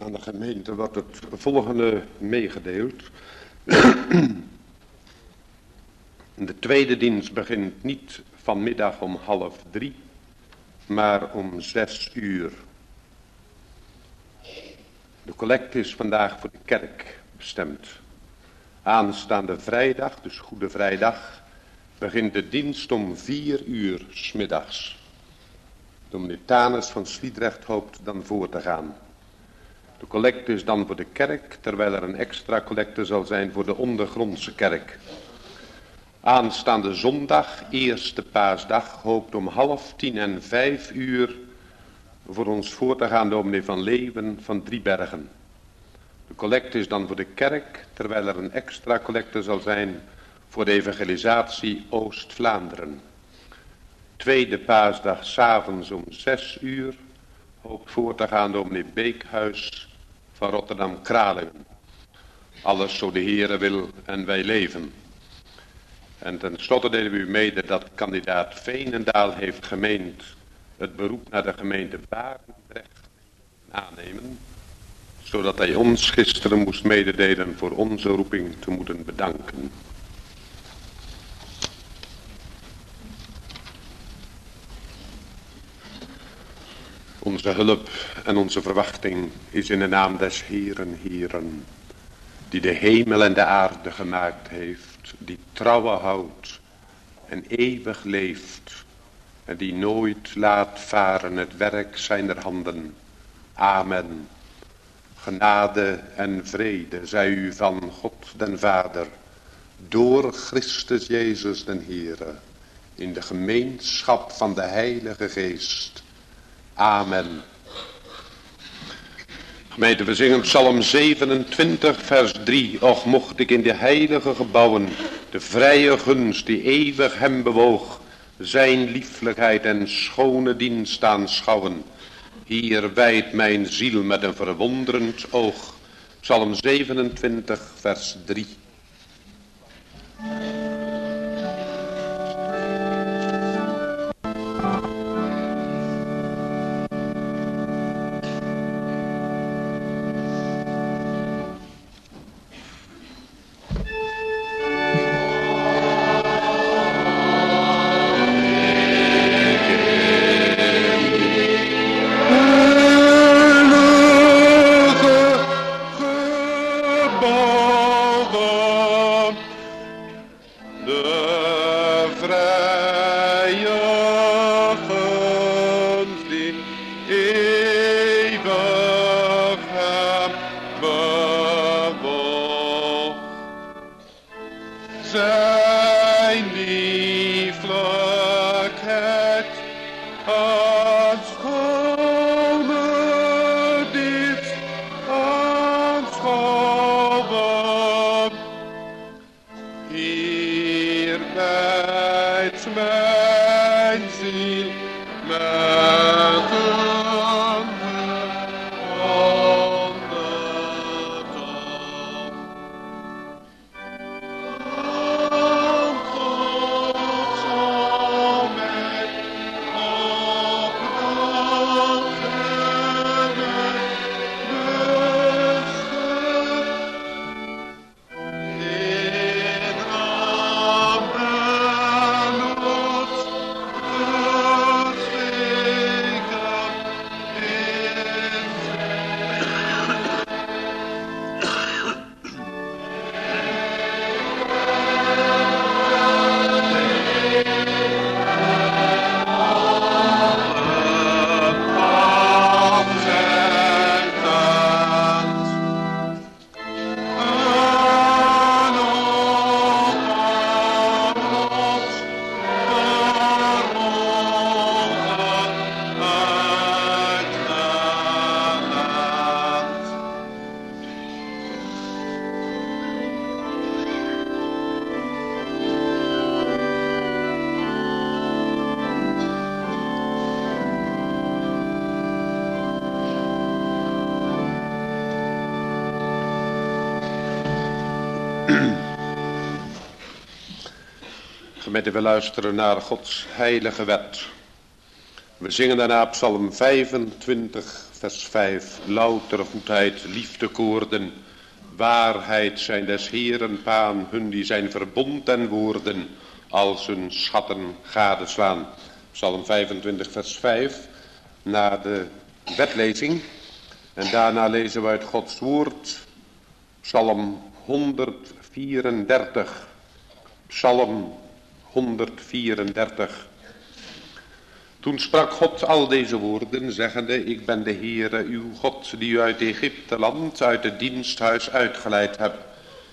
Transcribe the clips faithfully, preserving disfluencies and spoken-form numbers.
Aan de gemeente wordt het volgende meegedeeld. De tweede dienst begint niet vanmiddag om half drie, maar om zes uur. De collecte is vandaag voor de kerk bestemd. Aanstaande vrijdag, dus Goede Vrijdag, begint de dienst om vier uur 's middags. Dominee Tanus van Sliedrecht hoopt dan voor te gaan. De collecte is dan voor de kerk, terwijl er een extra collecte zal zijn voor de ondergrondse kerk. Aanstaande zondag, eerste paasdag, hoopt om half tien en vijf uur voor ons voor te gaan dominee Van Leeuwen van Driebergen. De collecte is dan voor de kerk, terwijl er een extra collecte zal zijn voor de evangelisatie Oost-Vlaanderen. Tweede paasdag, 's avonds om zes uur, hoopt voor te gaan dominee Beekhuis van Rotterdam-Kralingen. Alles zo de Heere wil en wij leven. En tenslotte delen we u mede dat kandidaat Veenendaal heeft gemeend het beroep naar de gemeente Barendrecht aannemen, zodat hij ons gisteren moest mededelen voor onze roeping te moeten bedanken. Onze hulp en onze verwachting is in de naam des Heeren, Heeren, die de hemel en de aarde gemaakt heeft, die trouwe houdt en eeuwig leeft, en die nooit laat varen het werk zijner handen. Amen. Genade en vrede zij u van God den Vader, door Christus Jezus den Heere, in de gemeenschap van de Heilige Geest. Amen. Gemeente, we zingen Psalm zevenentwintig, vers drie. Och, mocht ik in de heilige gebouwen de vrije gunst die eeuwig hem bewoog, zijn lieflijkheid en schone dienst aanschouwen. Hier wijdt mijn ziel met een verwonderend oog. Psalm zevenentwintig, vers drie. Gemeente, we luisteren naar Gods heilige wet. We zingen daarna Psalm vijfentwintig, vers vijf. Louter goedheid, liefdekoorden, waarheid zijn des Heeren paan, hun die zijn verbond en woorden als hun schatten gadeslaan. Psalm vijfentwintig, vers vijf, na de wetlezing. En daarna lezen we uit Gods woord, Psalm honderdvierendertig. Psalm honderdvierendertig. Toen sprak God al deze woorden, zeggende, ik ben de Heere, uw God, die u uit Egypte land, uit het diensthuis uitgeleid hebt.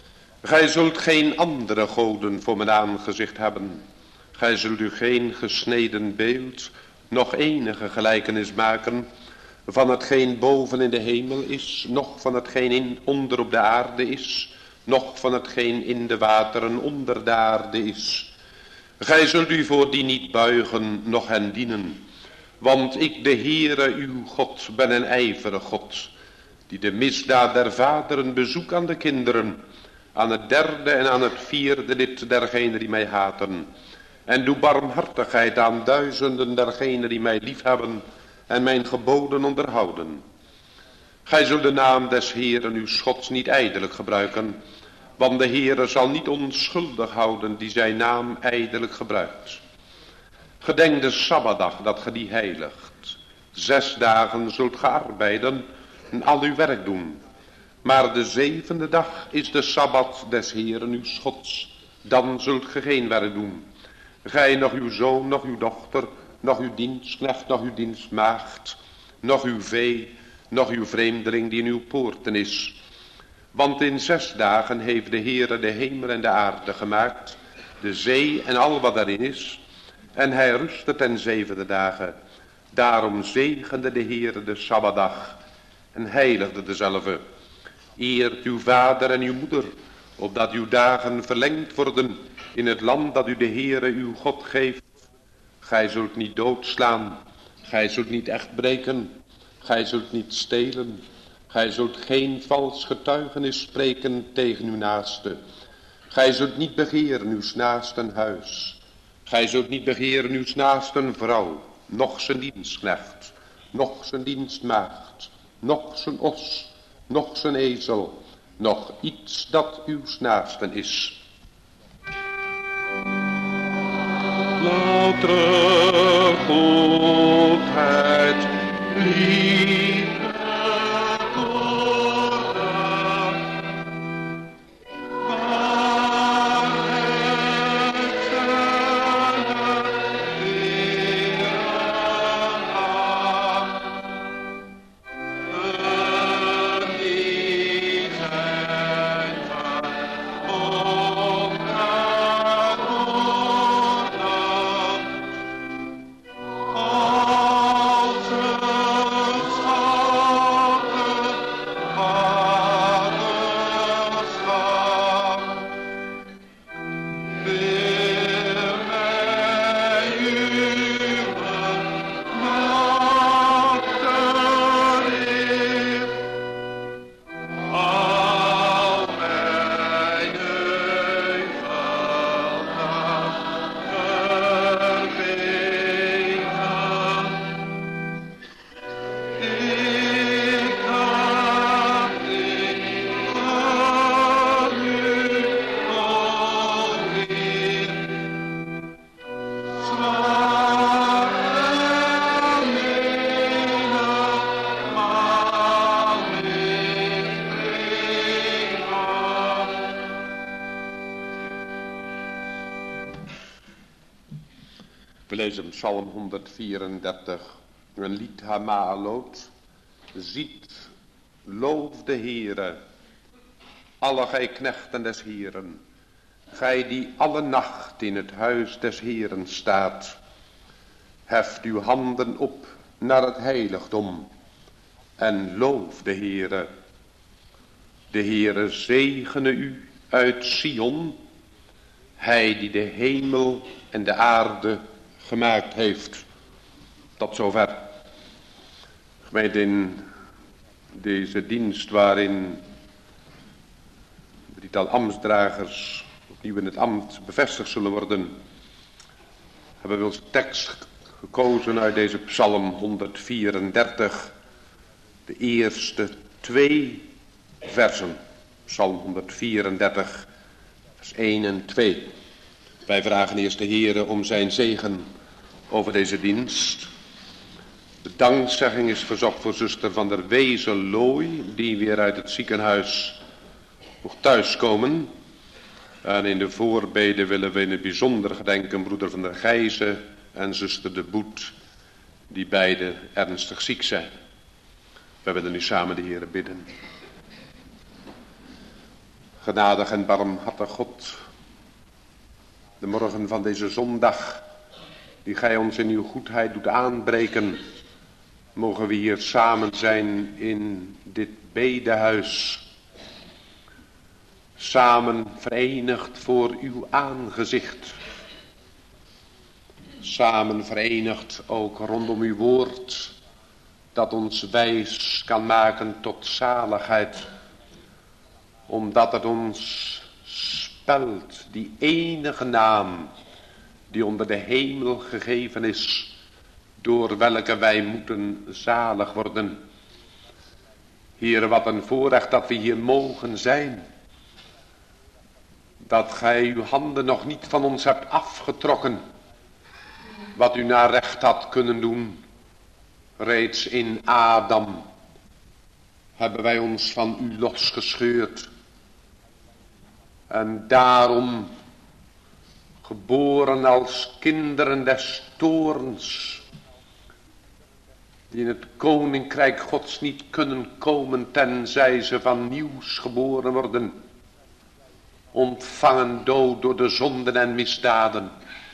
Gij zult geen andere goden voor mijn aangezicht hebben. Gij zult u geen gesneden beeld, nog enige gelijkenis maken van hetgeen boven in de hemel is, noch van hetgeen in, onder op de aarde is, noch van hetgeen in de wateren onder de aarde is. Gij zult u voor die niet buigen, noch hen dienen. Want ik, de Heere, uw God, ben een ijverig God, die de misdaad der vaderen bezoek aan de kinderen, aan het derde en aan het vierde lid dergenen die mij haten. En doe barmhartigheid aan duizenden dergenen die mij liefhebben en mijn geboden onderhouden. Gij zult de naam des Heeren uw Gods niet ijdelijk gebruiken, want de Heere zal niet onschuldig houden die zijn naam ijdelijk gebruikt. Gedenk de Sabbatdag dat ge die heiligt. Zes dagen zult ge arbeiden en al uw werk doen. Maar de zevende dag is de Sabbat des Heeren uw Gods. Dan zult ge geen werk doen. Gij, nog uw zoon, nog uw dochter, nog uw dienstknecht, nog uw dienstmaagd, nog uw vee, nog uw vreemdeling die in uw poorten is. Want in zes dagen heeft de Heere de hemel en de aarde gemaakt, de zee en al wat daarin is. En hij rustte ten zevende dagen. Daarom zegende de Heere de Sabbatdag en heiligde dezelve. Eert uw vader en uw moeder, opdat uw dagen verlengd worden in het land dat u de Heere uw God geeft. Gij zult niet doodslaan, gij zult niet echt breken, gij zult niet stelen. Gij zult geen vals getuigenis spreken tegen uw naaste. Gij zult niet begeren uw naasten huis. Gij zult niet begeren uw naasten vrouw, noch zijn dienstknecht, noch zijn dienstmaagd, noch zijn os, noch zijn ezel, noch iets dat uw naasten is. Louter goedheid, liefde. We lezen Psalm honderdvierendertig, een lied Hama'alot. Ziet, loof de Heere, alle gij knechten des Heeren, gij die alle nacht in het huis des Heeren staat. Heft uw handen op naar het heiligdom en loof de Heere. De Heere zegene u uit Sion, hij die de hemel en de aarde gemaakt heeft. Tot zover. Gemeente, in deze dienst waarin die tal ambtsdragers opnieuw in het ambt bevestigd zullen worden, hebben we onze tekst gekozen uit deze psalm honderdvierendertig, de eerste twee versen. Psalm honderdvierendertig, vers één en twee. Wij vragen eerst de Heere om zijn zegen over deze dienst. De dankzegging is verzocht voor zuster Van der Wezenlooy, die weer uit het ziekenhuis mocht thuiskomen. En in de voorbeden willen we in het bijzonder gedenken broeder Van der Gijzen en zuster De Boet, die beide ernstig ziek zijn. We willen nu samen de Heere bidden. Genadig en barmhartig God, de morgen van deze zondag, die gij ons in uw goedheid doet aanbreken, mogen we hier samen zijn in dit bedehuis, samen verenigd voor uw aangezicht, samen verenigd ook rondom uw woord, dat ons wijs kan maken tot zaligheid, omdat het ons spelt die enige naam die onder de hemel gegeven is, door welke wij moeten zalig worden. Heere, wat een voorrecht dat we hier mogen zijn, dat gij uw handen nog niet van ons hebt afgetrokken, wat u naar recht had kunnen doen. Reeds in Adam hebben wij ons van u losgescheurd. En daarom, geboren als kinderen des toorns, die in het koninkrijk Gods niet kunnen komen, tenzij ze van nieuws geboren worden, ontvangen dood door de zonden en misdaden.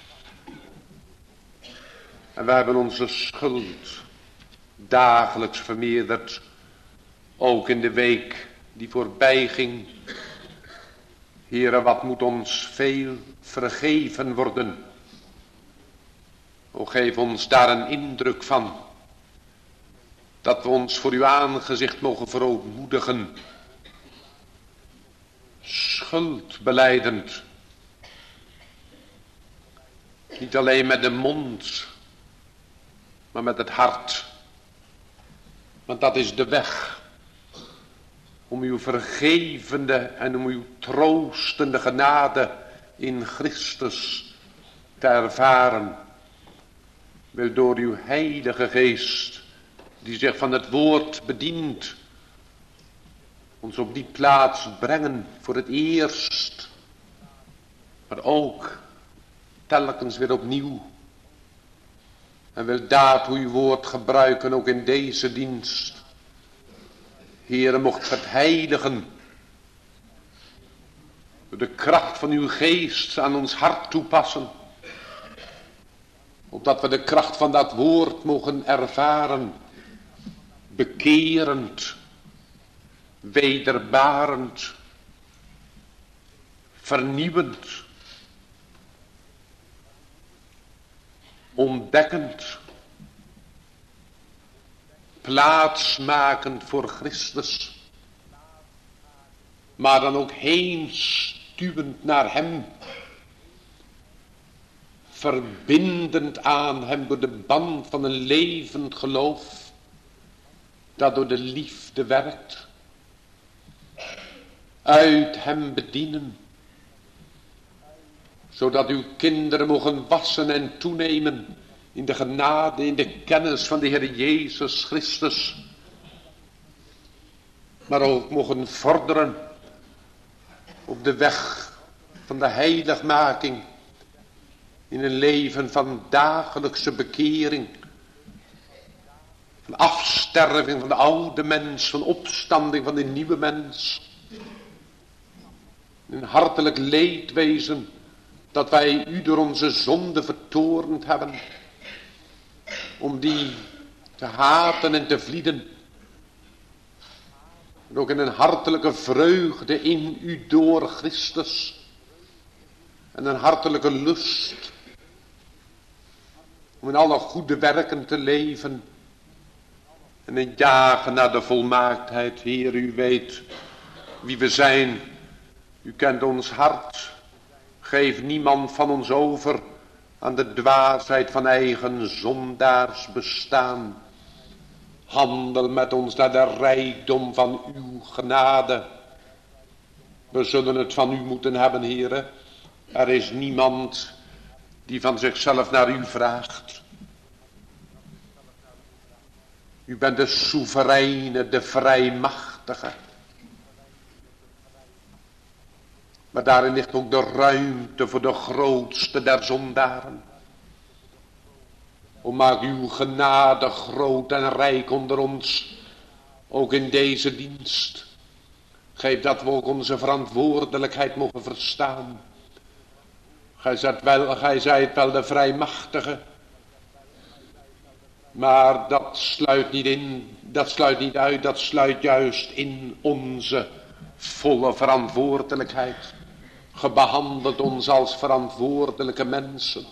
En we hebben onze schuld dagelijks vermeerderd, ook in de week die voorbij ging. Heere, wat moet ons veel vergeven worden. O, geef ons daar een indruk van, dat we ons voor uw aangezicht mogen verootmoedigen, schuld belijdend, niet alleen met de mond, maar met het hart. Want dat is de weg om uw vergevende en om uw troostende genade in Christus te ervaren. Wil door uw heilige geest, die zich van het woord bedient, ons op die plaats brengen voor het eerst, maar ook telkens weer opnieuw. En wil daartoe uw woord gebruiken ook in deze dienst. Heere, mocht het heiligen, door de kracht van uw geest aan ons hart toepassen, opdat we de kracht van dat woord mogen ervaren, bekerend, wederbarend, vernieuwend, ontdekkend, plaatsmakend voor Christus, maar dan ook heen stuwend naar hem, verbindend aan hem door de band van een levend geloof, dat door de liefde werkt, uit hem bedienen, zodat uw kinderen mogen wassen en toenemen in de genade, in de kennis van de Heer Jezus Christus, maar ook mogen vorderen op de weg van de heiligmaking, in een leven van dagelijkse bekering, van afsterving van de oude mens, van opstanding van de nieuwe mens, een hartelijk leedwezen dat wij u door onze zonde vertoornd hebben, om die te haten en te vlieden. En ook in een hartelijke vreugde in u door Christus. En een hartelijke lust om in alle goede werken te leven. En een jagen naar de volmaaktheid. Heer, u weet wie we zijn. U kent ons hart. Geef niemand van ons over aan de dwaasheid van eigen zondaars bestaan. Handel met ons naar de rijkdom van uw genade. We zullen het van u moeten hebben, Heere. Er is niemand die van zichzelf naar u vraagt. U bent de soevereine, de vrijmachtige. Maar daarin ligt ook de ruimte voor de grootste der zondaren. O, maak uw genade groot en rijk onder ons, ook in deze dienst. Geef dat we ook onze verantwoordelijkheid mogen verstaan. Gij zijt wel, gij zijt wel de vrijmachtige. Maar dat sluit niet in, dat sluit niet uit, dat sluit juist in onze volle verantwoordelijkheid. Ge behandelt ons als verantwoordelijke mensen.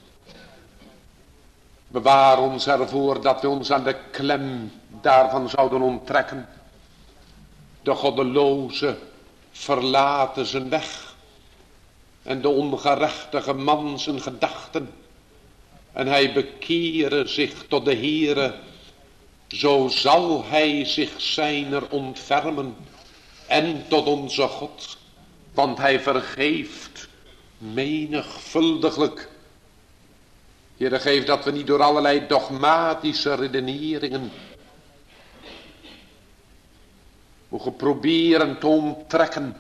Bewaar ons ervoor dat we ons aan de klem daarvan zouden onttrekken. De goddeloze verlaten zijn weg en de ongerechtige man zijn gedachten. En hij bekere zich tot de Heere, zo zal hij zich zijner ontfermen en tot onze God. Want hij vergeeft menigvuldiglijk. Heere, geef dat we niet door allerlei dogmatische redeneringen mogen proberen te onttrekken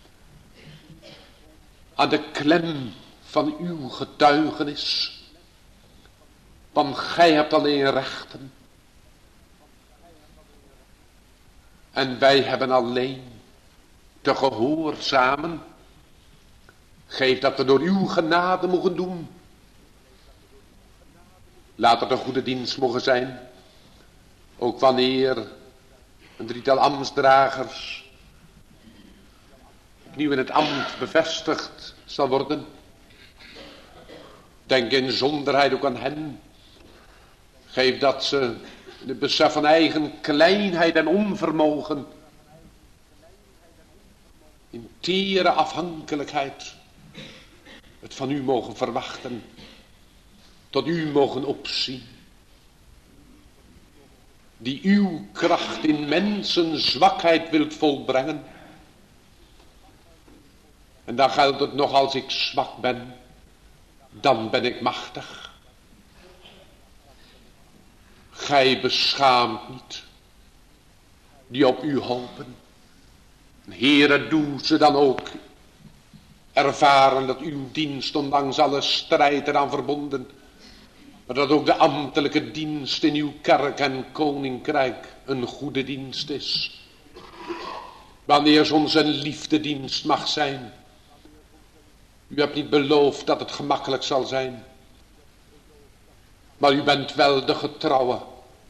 aan de klem van uw getuigenis. Want gij hebt alleen rechten. En wij hebben alleen te gehoorzamen. Geef dat we door uw genade mogen doen. Laat het een goede dienst mogen zijn. Ook wanneer een drietal ambtsdragers opnieuw in het ambt bevestigd zal worden. Denk in zonderheid ook aan hen. Geef dat ze het besef van eigen kleinheid en onvermogen, in tere afhankelijkheid, het van u mogen verwachten, tot u mogen opzien. Die uw kracht in mensen zwakheid wilt volbrengen. En dan geldt het nog, als ik zwak ben, dan ben ik machtig. Gij beschaamt niet die op u hopen. Heere, doe ze dan ook ervaren dat uw dienst, ondanks alle strijd eraan verbonden, maar dat ook de ambtelijke dienst in uw kerk en koninkrijk een goede dienst is. Wanneer soms een liefdedienst mag zijn. U hebt niet beloofd dat het gemakkelijk zal zijn. Maar u bent wel de getrouwe,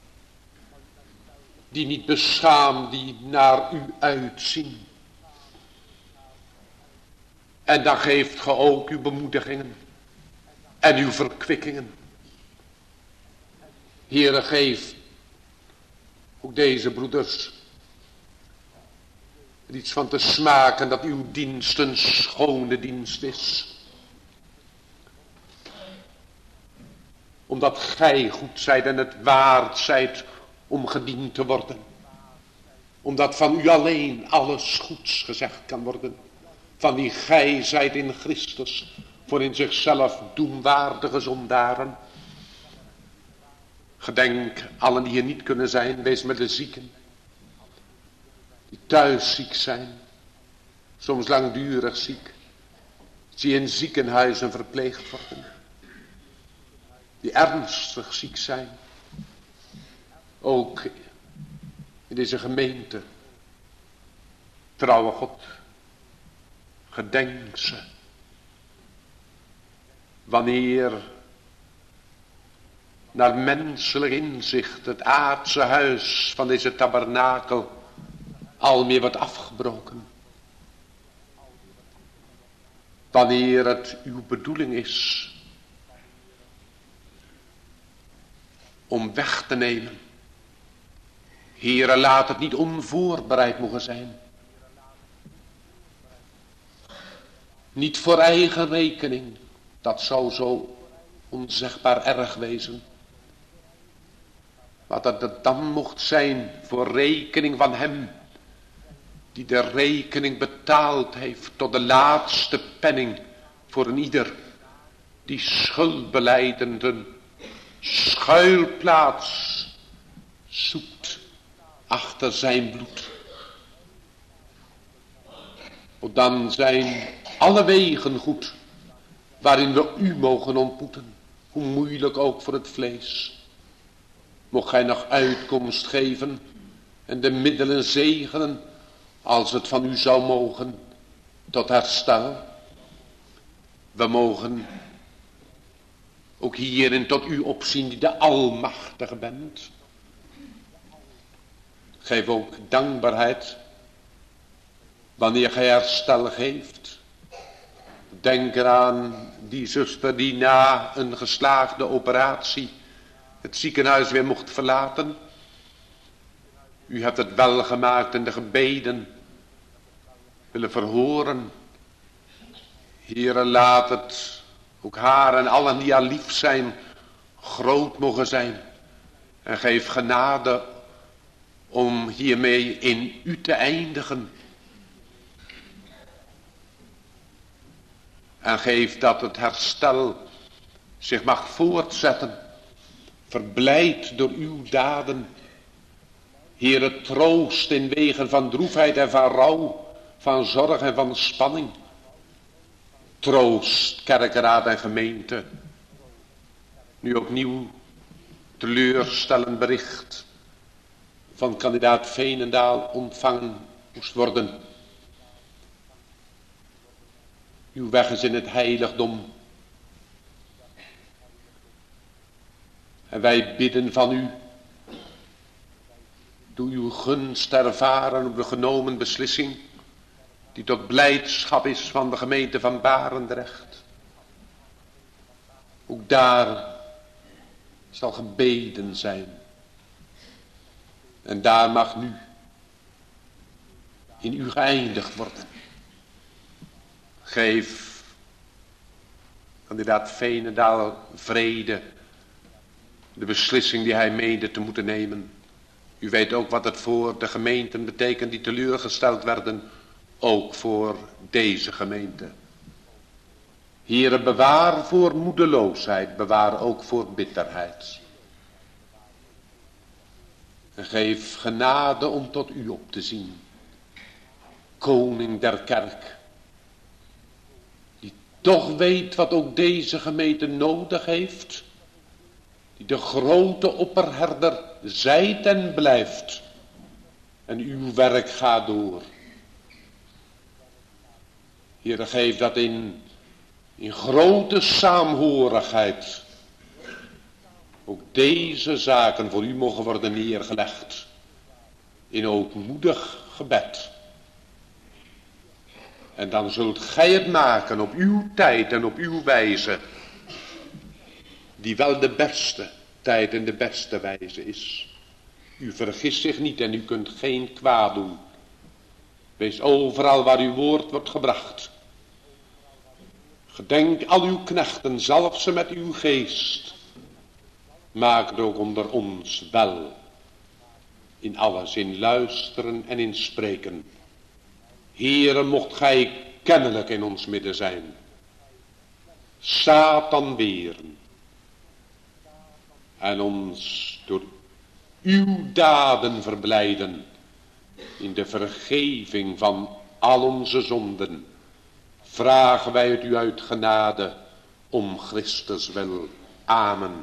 die niet beschaamt, die naar u uitzien. En dan geeft ge ook uw bemoedigingen en uw verkwikkingen. Heere, geef ook deze broeders er iets van te smaken dat uw dienst een schone dienst is. Omdat gij goed zijt en het waard zijt om gediend te worden. Omdat van u alleen alles goeds gezegd kan worden. Van wie gij zijt in Christus, voor in zichzelf doenwaardige zondaren. Gedenk allen die hier niet kunnen zijn, wees met de zieken. Die thuis ziek zijn, soms langdurig ziek. Die in ziekenhuizen verpleegd worden. Die ernstig ziek zijn. Ook in deze gemeente. Trouwe God, gedenk ze. Wanneer naar menselijk inzicht het aardse huis van deze tabernakel al meer wordt afgebroken. Wanneer het uw bedoeling is om weg te nemen. Heere, laat het niet onvoorbereid mogen zijn. Niet voor eigen rekening. Dat zou zo onzegbaar erg wezen. Wat dat het dan mocht zijn voor rekening van hem, die de rekening betaald heeft tot de laatste penning voor een ieder, die schuldbelijdenden schuilplaats zoekt achter zijn bloed. O, dan zijn alle wegen goed, waarin we u mogen ontmoeten, hoe moeilijk ook voor het vlees. Mocht gij nog uitkomst geven en de middelen zegenen, als het van u zou mogen, tot herstel. We mogen ook hierin tot u opzien die de Almachtige bent. Geef ook dankbaarheid wanneer gij herstel geeft. Denk eraan die zuster die na een geslaagde operatie het ziekenhuis weer mocht verlaten. U hebt het wel gemaakt en de gebeden willen verhoren. Heere, laat het ook haar en allen die haar lief zijn, groot mogen zijn. En geef genade om hiermee in u te eindigen. En geef dat het herstel zich mag voortzetten, verblijd door uw daden. Heere, troost in wegen van droefheid en van rouw, van zorg en van spanning. Troost, kerkenraad en gemeente. Nu opnieuw teleurstellend bericht van kandidaat Veenendaal ontvangen moest worden. Uw weg is in het heiligdom. En wij bidden van u, doe uw gunst ervaren op de genomen beslissing, die tot blijdschap is van de gemeente van Barendrecht. Ook daar zal gebeden zijn. En daar mag nu in u geëindigd worden. Geef kandidaat Veenendaal vrede, de beslissing die hij meende te moeten nemen. U weet ook wat het voor de gemeenten betekent die teleurgesteld werden, ook voor deze gemeente. Heere, bewaar voor moedeloosheid, bewaar ook voor bitterheid. En geef genade om tot u op te zien. Koning der kerk, die toch weet wat ook deze gemeente nodig heeft, die de grote opperherder zijt en blijft, en uw werk gaat door. Heere, geef dat in, in grote saamhorigheid ook deze zaken voor u mogen worden neergelegd in ootmoedig gebed. En dan zult gij het maken op uw tijd en op uw wijze, die wel de beste tijd en de beste wijze is. U vergist zich niet en u kunt geen kwaad doen. Wees overal waar uw woord wordt gebracht. Gedenk al uw knechten, zalf ze met uw geest. Maak het ook onder ons wel. In alles, in luisteren en in spreken. Heere, mocht gij kennelijk in ons midden zijn. Satan weren. En ons door uw daden verblijden. In de vergeving van al onze zonden. Vragen wij het u uit genade. Om Christus wil. Amen.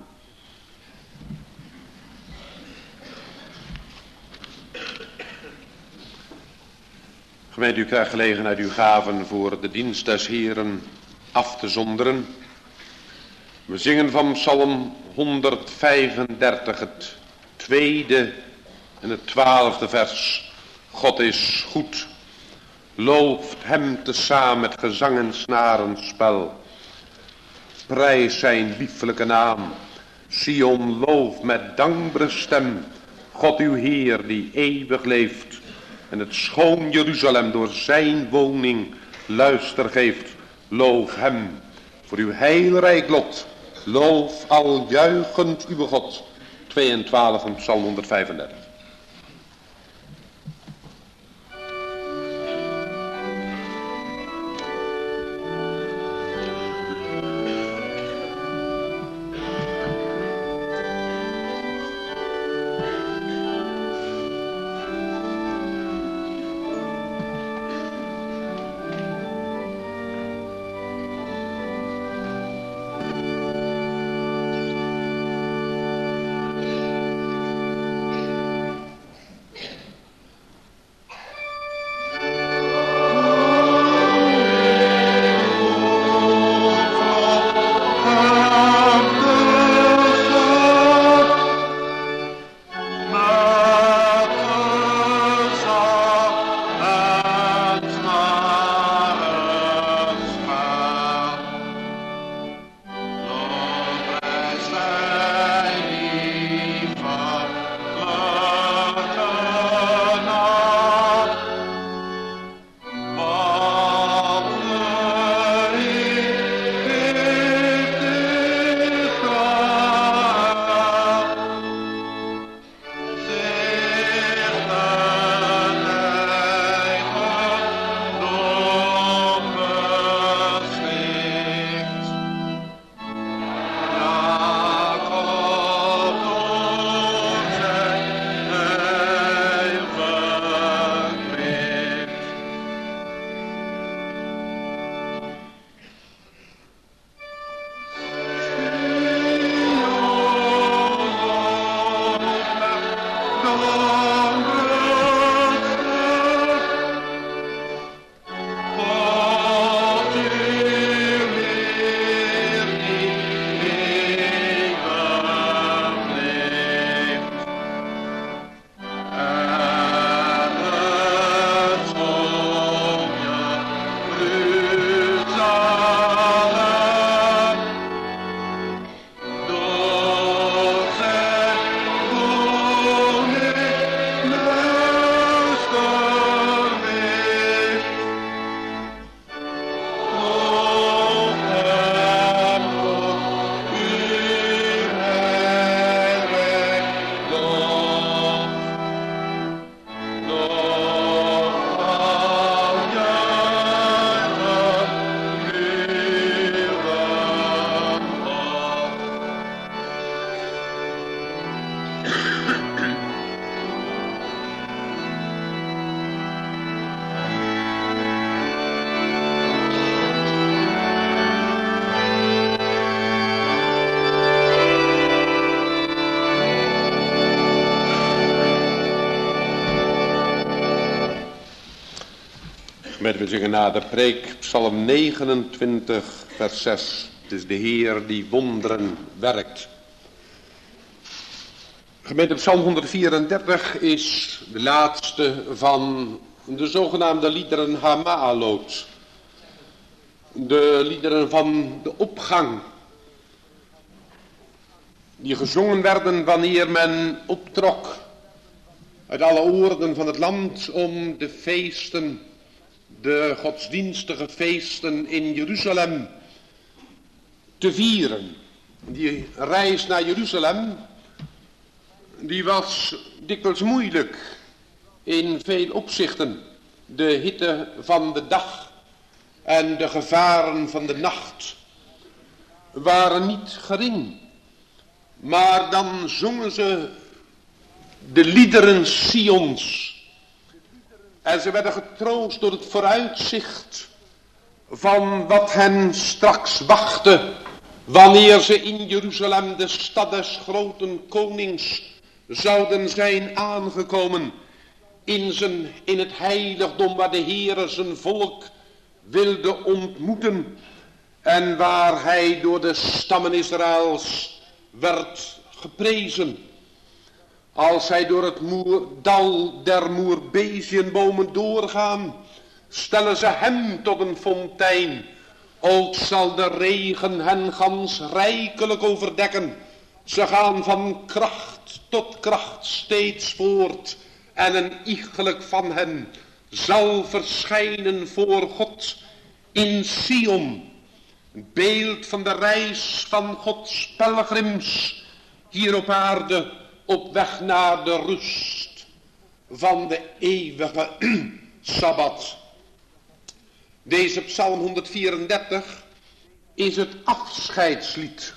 Gemeente, u krijgt gelegenheid uw gaven voor de dienst des Heeren af te zonderen. We zingen van Psalm honderdvijfendertig, het tweede en het twaalfde vers. God is goed, looft hem tezamen met gezang en snarenspel. Prijs zijn lieflijke naam, Sion looft met dankbare stem. God uw Heer die eeuwig leeft en het schoon Jeruzalem door zijn woning luister geeft. Loof hem voor uw heilrijk lot Loof al juichend uw God. tweeëntwaalf van Psalm honderdvijfendertig. Met we zingen na de preek Psalm negenentwintig vers zes. Het is de Heer die wonderen werkt. Gemeente Psalm honderdvierendertig is de laatste van de zogenaamde liederen Hama'alot. De liederen van de opgang. Die gezongen werden wanneer men optrok uit alle oorden van het land om de feesten, de godsdienstige feesten in Jeruzalem te vieren. Die reis naar Jeruzalem, die was dikwijls moeilijk in veel opzichten. De hitte van de dag en de gevaren van de nacht waren niet gering. Maar dan zongen ze de liederen Sions. En ze werden getroost door het vooruitzicht van wat hen straks wachtte, wanneer ze in Jeruzalem, de stad des groten konings, zouden zijn aangekomen in, zijn, in het heiligdom waar de Heere zijn volk wilde ontmoeten en waar hij door de stammen Israëls werd geprezen. Als zij door het moer, dal der moerbeziënbomen doorgaan, stellen ze hem tot een fontein. Ook zal de regen hen gans rijkelijk overdekken. Ze gaan van kracht tot kracht steeds voort. En een iegelijk van hen zal verschijnen voor God in Sion. Een beeld van de reis van Gods pelgrims hier op aarde op weg naar de rust van de eeuwige Sabbat. Deze psalm honderdvierendertig is het afscheidslied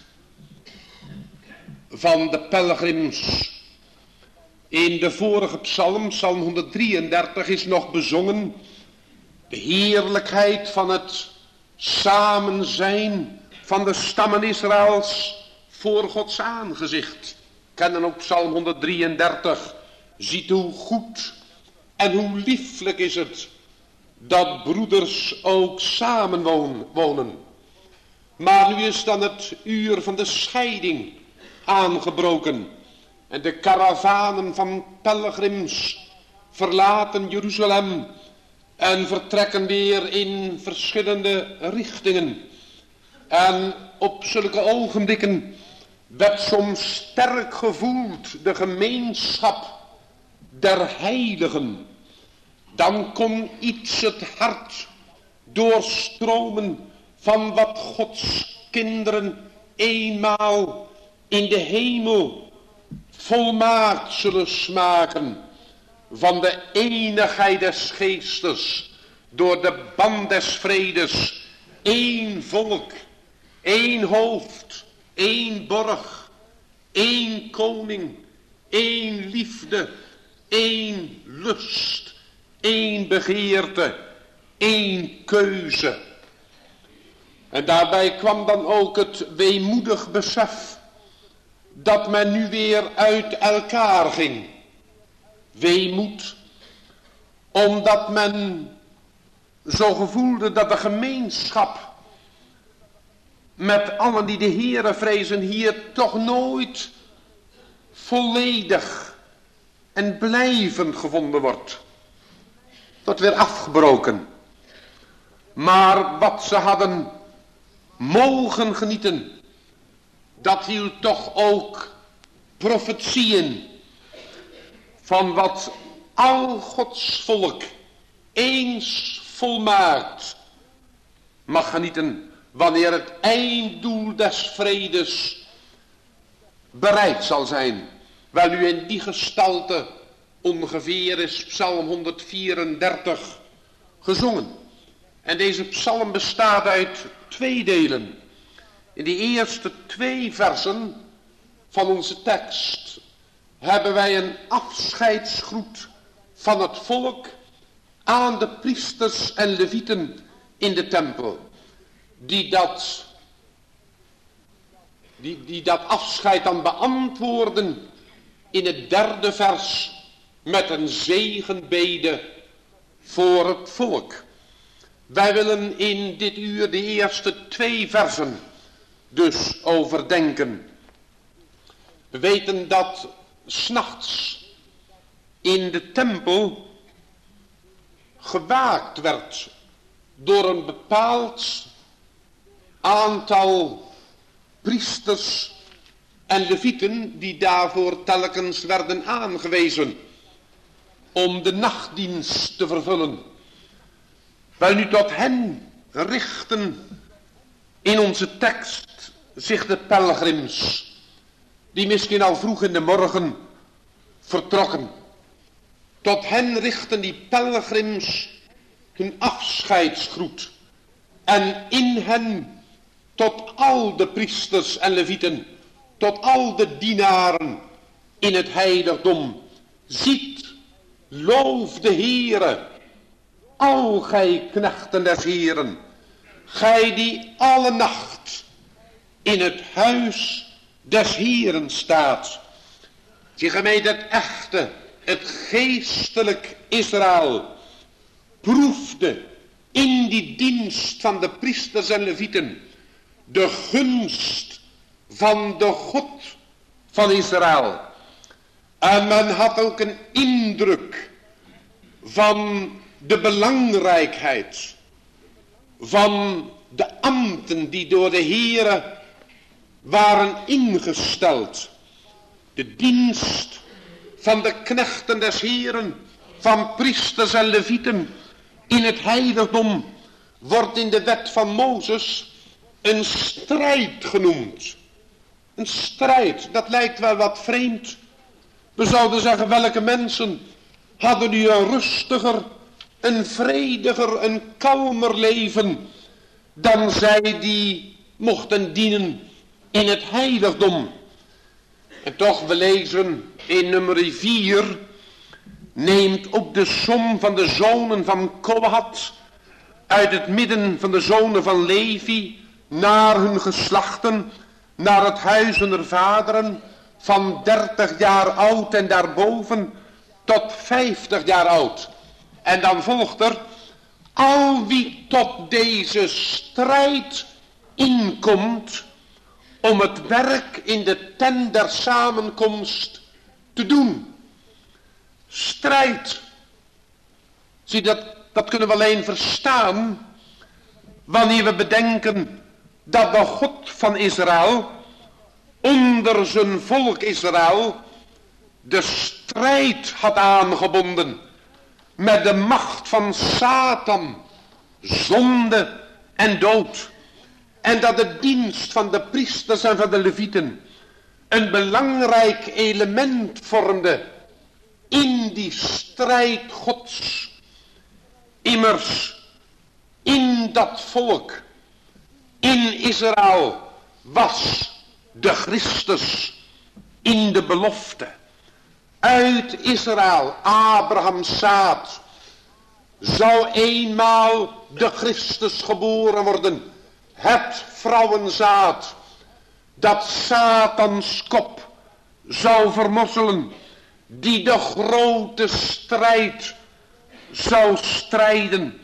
van de pelgrims. In de vorige psalm, psalm honderddrieëndertig, is nog bezongen de heerlijkheid van het samen zijn van de stammen Israëls voor Gods aangezicht. Kennen ook psalm honderddraieëndertig. Ziet hoe goed en hoe lieflijk is het dat broeders ook samen wonen. Maar nu is dan het uur van de scheiding aangebroken. En de karavanen van pelgrims verlaten Jeruzalem en vertrekken weer in verschillende richtingen. En op zulke ogenblikken werd soms sterk gevoeld de gemeenschap der heiligen. Dan kon iets het hart doorstromen van wat Gods kinderen eenmaal in de hemel volmaakt zullen smaken. Van de eenigheid des geestes, door de band des vredes, één volk, één hoofd, één borg, één koning, één liefde, één lust, één begeerte, één keuze. En daarbij kwam dan ook het weemoedig besef dat men nu weer uit elkaar ging. Weemoed, omdat men zo gevoelde dat de gemeenschap met allen die de Heere vrezen hier toch nooit volledig en blijvend gevonden wordt. Dat werd afgebroken. Maar wat ze hadden mogen genieten, dat hield toch ook profetieën van wat al Gods volk eens volmaakt mag genieten, wanneer het einddoel des vredes bereikt zal zijn. Wel nu in die gestalte ongeveer is psalm honderdvierendertig gezongen. En deze psalm bestaat uit twee delen. In de eerste twee versen van onze tekst hebben wij een afscheidsgroet van het volk aan de priesters en levieten in de tempel. Die dat, die, die dat afscheid dan beantwoorden in het derde vers met een zegenbede voor het volk. Wij willen in dit uur de eerste twee versen dus overdenken. We weten dat 's nachts in de tempel gewaakt werd door een bepaald aantal priesters en levieten die daarvoor telkens werden aangewezen om de nachtdienst te vervullen. Wel nu tot hen richten in onze tekst zich de pelgrims, die misschien al vroeg in de morgen vertrokken. Tot hen richten die pelgrims hun afscheidsgroet. En in hen tot al de priesters en levieten, tot al de dienaren in het heiligdom. Ziet, loof de Heere, al gij knechten des Heeren, gij die alle nacht in het huis des Heeren staat. Zie gemeente, het echte, het geestelijk Israël proefde in die dienst van de priesters en levieten de gunst van de God van Israël. En men had ook een indruk van de belangrijkheid van de ambten die door de Heere waren ingesteld. De dienst van de knechten des Heeren, van priesters en levieten in het heiligdom, wordt in de wet van Mozes een strijd genoemd. Een strijd, dat lijkt wel wat vreemd. We zouden zeggen, welke mensen hadden nu een rustiger, een vrediger, een kalmer leven dan zij die mochten dienen in het heiligdom. En toch, we lezen in nummer vier, neemt op de som van de zonen van Kohat uit het midden van de zonen van Levi naar hun geslachten, naar het huis hunner vaderen, van dertig jaar oud en daarboven tot vijftig jaar oud. En dan volgt er, al wie tot deze strijd inkomt om het werk in de tent der samenkomst te doen. Strijd. Zie, dat, dat kunnen we alleen verstaan wanneer we bedenken dat de God van Israël onder zijn volk Israël de strijd had aangebonden met de macht van Satan, zonde en dood. En dat de dienst van de priesters en van de levieten een belangrijk element vormde in die strijd Gods. Immers, in dat volk, in Israël, was de Christus in de belofte. Uit Israël, Abrahams zaad, zou eenmaal de Christus geboren worden. Het vrouwenzaad dat Satans kop zou vermorzelen, die de grote strijd zou strijden,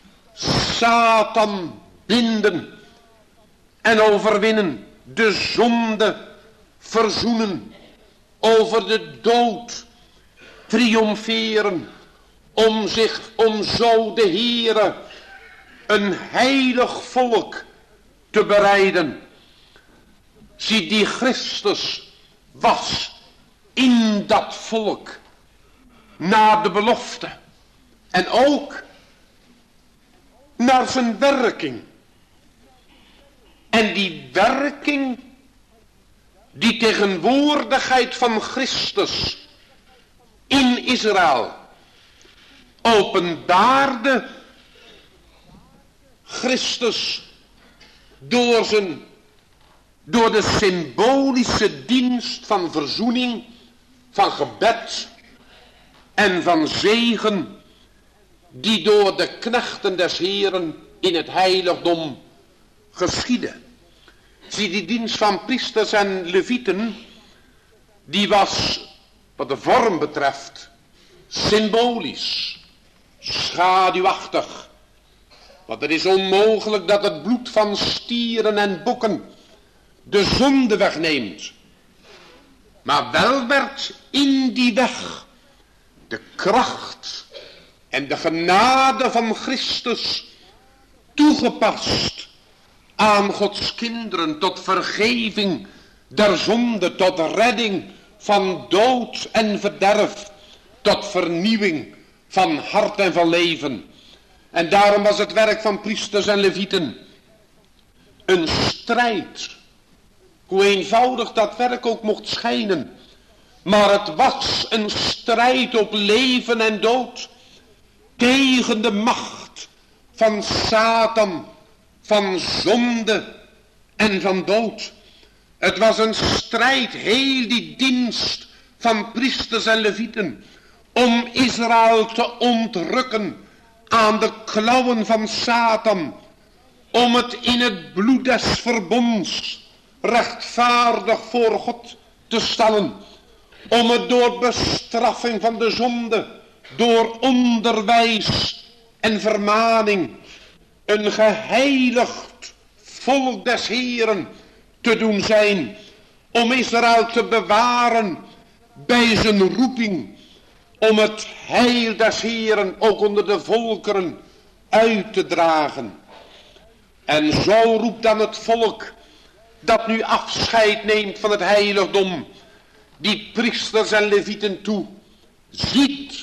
Satan binden en overwinnen, de zonde verzoenen, over de dood triomferen, om zich, om zo de Heere een heilig volk te bereiden. Zie, die Christus was in dat volk naar de belofte en ook naar zijn werking. En die werking, die tegenwoordigheid van Christus in Israël, openbaarde Christus door zijn, door de symbolische dienst van verzoening, van gebed en van zegen, die door de knechten des Heeren in het heiligdom geschiedde. Zie, die dienst van priesters en levieten, die was, wat de vorm betreft, symbolisch, schaduwachtig. Want het is onmogelijk dat het bloed van stieren en bokken de zonde wegneemt. Maar wel werd in die weg de kracht en de genade van Christus toegepast aan Gods kinderen, tot vergeving der zonde, tot redding van dood en verderf, tot vernieuwing van hart en van leven. En daarom was het werk van priesters en levieten een strijd, hoe eenvoudig dat werk ook mocht schijnen. Maar het was een strijd op leven en dood tegen de macht van Satan, van zonde en van dood. Het was een strijd, heel die dienst van priesters en levieten, om Israël te ontrukken aan de klauwen van Satan, om het in het bloed des verbonds rechtvaardig voor God te stellen, om het door bestraffing van de zonde, door onderwijs en vermaning, een geheiligd volk des Heeren te doen zijn, om Israël te bewaren bij zijn roeping, om het heil des Heeren ook onder de volkeren uit te dragen. En zo roept dan het volk dat nu afscheid neemt van het heiligdom die priesters en levieten toe: ziet,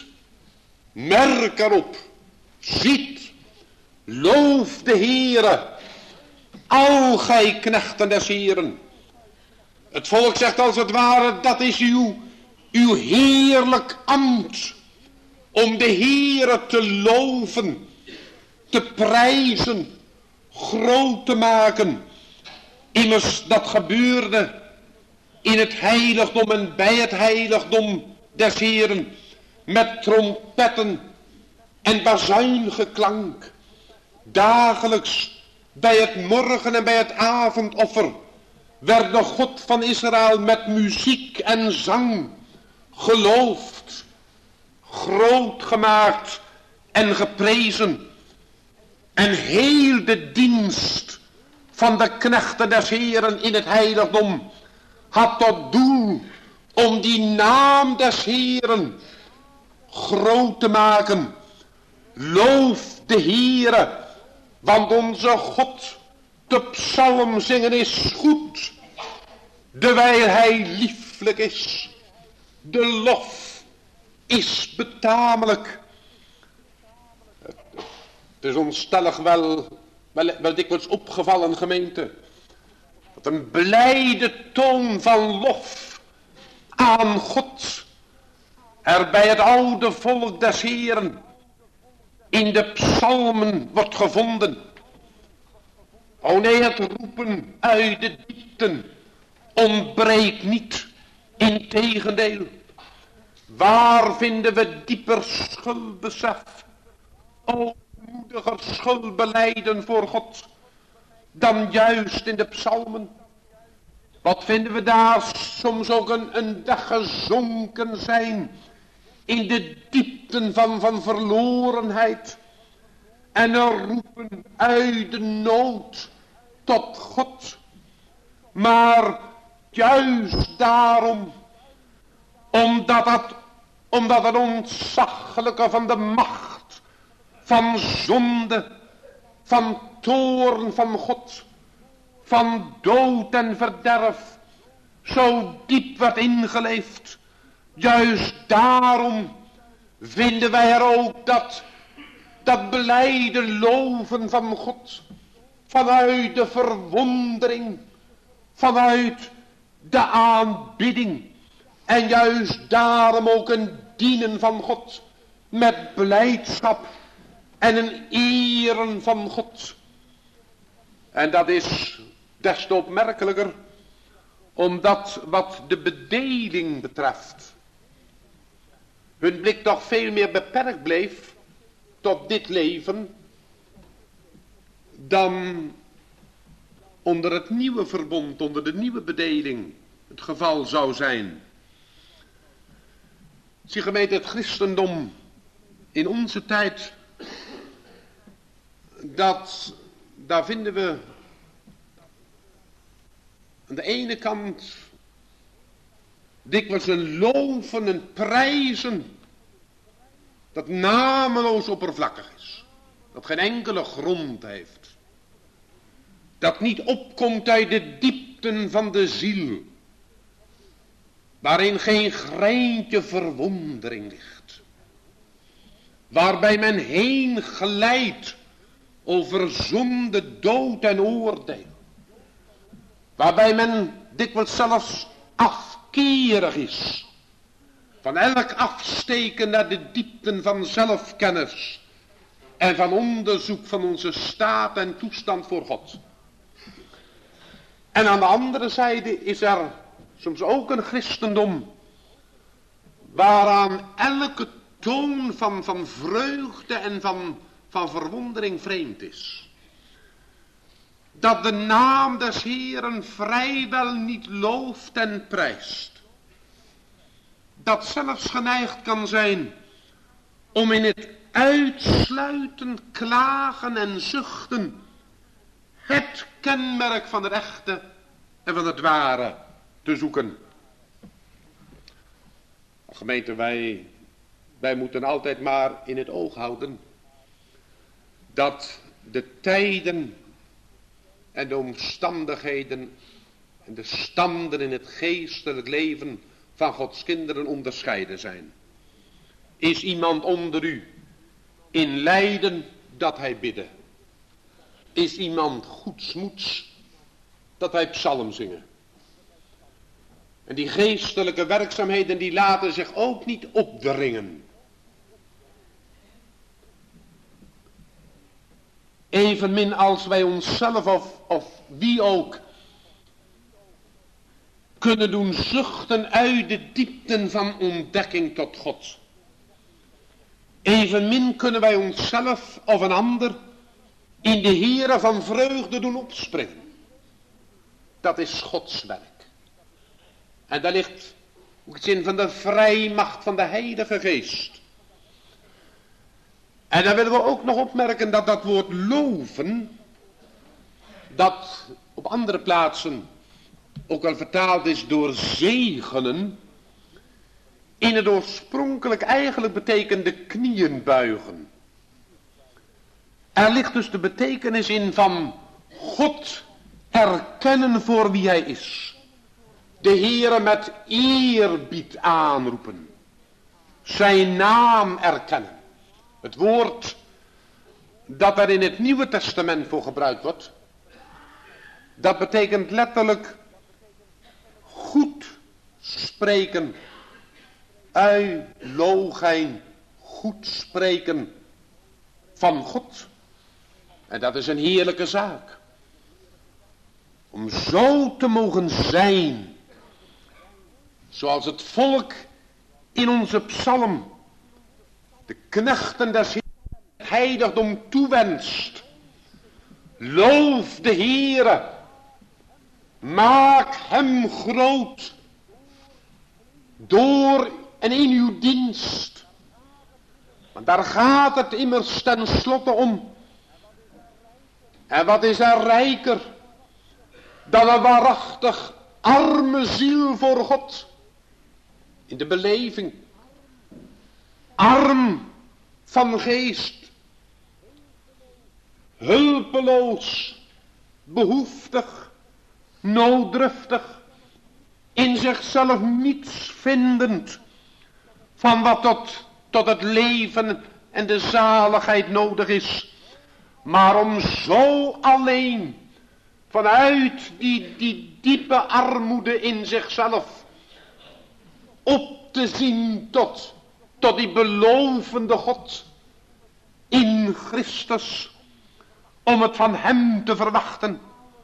merk erop, ziet, loof de Heere, Al gij knechten des Heeren. Het volk zegt als het ware, dat is uw, uw heerlijk ambt. Om de Heere te loven, te prijzen, groot te maken. Immers dat gebeurde in het heiligdom en bij het heiligdom des Heeren. Met trompetten en bazuingeklank. Dagelijks bij het morgen en bij het avondoffer werd de God van Israël met muziek en zang geloofd, groot gemaakt en geprezen. En heel de dienst van de knechten des Heeren in het heiligdom had tot doel om die naam des Heeren groot te maken. Loof de Heere, want onze God te psalm zingen is goed, dewijl hij lieflijk is. De lof is betamelijk. Het is ons stellig wel, wel, wel dikwijls opgevallen, gemeente, dat een blijde toon van lof aan God er bij het oude volk des Heeren in de psalmen wordt gevonden. O nee, het roepen uit de diepten ontbreekt niet. Integendeel, waar vinden we dieper schuldbesef, o moediger schuldbelijden voor God, dan juist in de psalmen? Wat vinden we daar soms ook een, een dag gezonken zijn in de diepten van, van verlorenheid. En er roepen uit de nood tot God. Maar juist daarom, omdat het, omdat het ontzaglijke van de macht, van zonde, van toorn van God, van dood en verderf, zo diep werd ingeleefd. Juist daarom vinden wij er ook dat, dat blijde loven van God, vanuit de verwondering, vanuit de aanbidding. En juist daarom ook een dienen van God, met blijdschap en een eren van God. En dat is des te opmerkelijker, omdat wat de bedeling betreft, hun blik toch veel meer beperkt bleef tot dit leven, dan onder het nieuwe verbond, onder de nieuwe bedeling het geval zou zijn. Zie gemeente, het christendom in onze tijd, dat, daar vinden we aan de ene kant dikwijls een loven, een prijzen, dat nameloos oppervlakkig is, dat geen enkele grond heeft, dat niet opkomt uit de diepten van de ziel, waarin geen greintje verwondering ligt, waarbij men heen glijdt over zonde, dood en oordeel, waarbij men dikwijls zelfs afkerig is van elk afsteken naar de diepten van zelfkennis en van onderzoek van onze staat en toestand voor God. En aan de andere zijde is er soms ook een christendom waaraan elke toon van, van vreugde en van, van verwondering vreemd is. Dat de naam des Heeren vrijwel niet looft en prijst. Dat zelfs geneigd kan zijn om in het uitsluiten, klagen en zuchten het kenmerk van het echte en van het ware te zoeken. Gemeente, wij, wij moeten altijd maar in het oog houden dat de tijden en de omstandigheden en de standen in het geestelijk leven van Gods kinderen onderscheiden zijn. Is iemand onder u in lijden dat hij bidde? is iemand goedsmoeds dat wij psalm zingen. En die geestelijke werkzaamheden die laten zich ook niet opdringen. Evenmin als wij onszelf of, of wie ook kunnen doen zuchten uit de diepten van ontdekking tot God. Evenmin kunnen wij onszelf of een ander in de Heere van vreugde doen opspringen. Dat is Gods werk. En daar ligt iets in van de vrijmacht van de Heilige Geest. En dan willen we ook nog opmerken dat dat woord loven, dat op andere plaatsen ook wel vertaald is door zegenen, in het oorspronkelijk eigenlijk betekende knieën buigen. Er ligt dus de betekenis in van God erkennen voor wie hij is. De Heere met eerbied aanroepen. Zijn naam erkennen. Het woord dat er in het Nieuwe Testament voor gebruikt wordt, dat betekent letterlijk goed spreken, eulogijn, goed spreken van God. En dat is een heerlijke zaak. Om zo te mogen zijn, zoals het volk in onze psalm, de knechten des Heeren het heiligdom toewenst. Loof de Heere, maak hem groot, door en in uw dienst. Want daar gaat het immers ten slotte om. En wat is er rijker dan een waarachtig arme ziel voor God. In de beleving. Arm van geest. Hulpeloos. Behoeftig. Nooddruftig. In zichzelf niets vindend. Van wat tot, tot het leven en de zaligheid nodig is. Maar om zo alleen, vanuit die, die diepe armoede in zichzelf, op te zien tot, tot die belovende God in Christus, om het van hem te verwachten.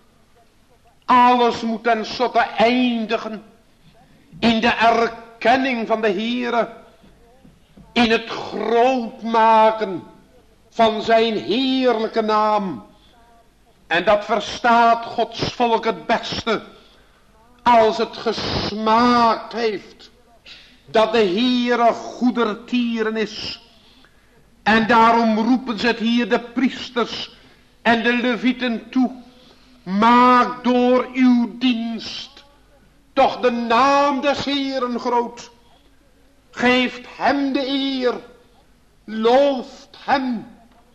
Alles moet ten slotte eindigen in de erkenning van de Heere, in het grootmaken van zijn heerlijke naam. En dat verstaat Gods volk het beste als het gesmaakt heeft dat de Heere goedertieren is. En daarom roepen ze het hier de priesters en de levieten toe. Maak door uw dienst toch de naam des Heeren groot. Geeft hem de eer. Looft hem.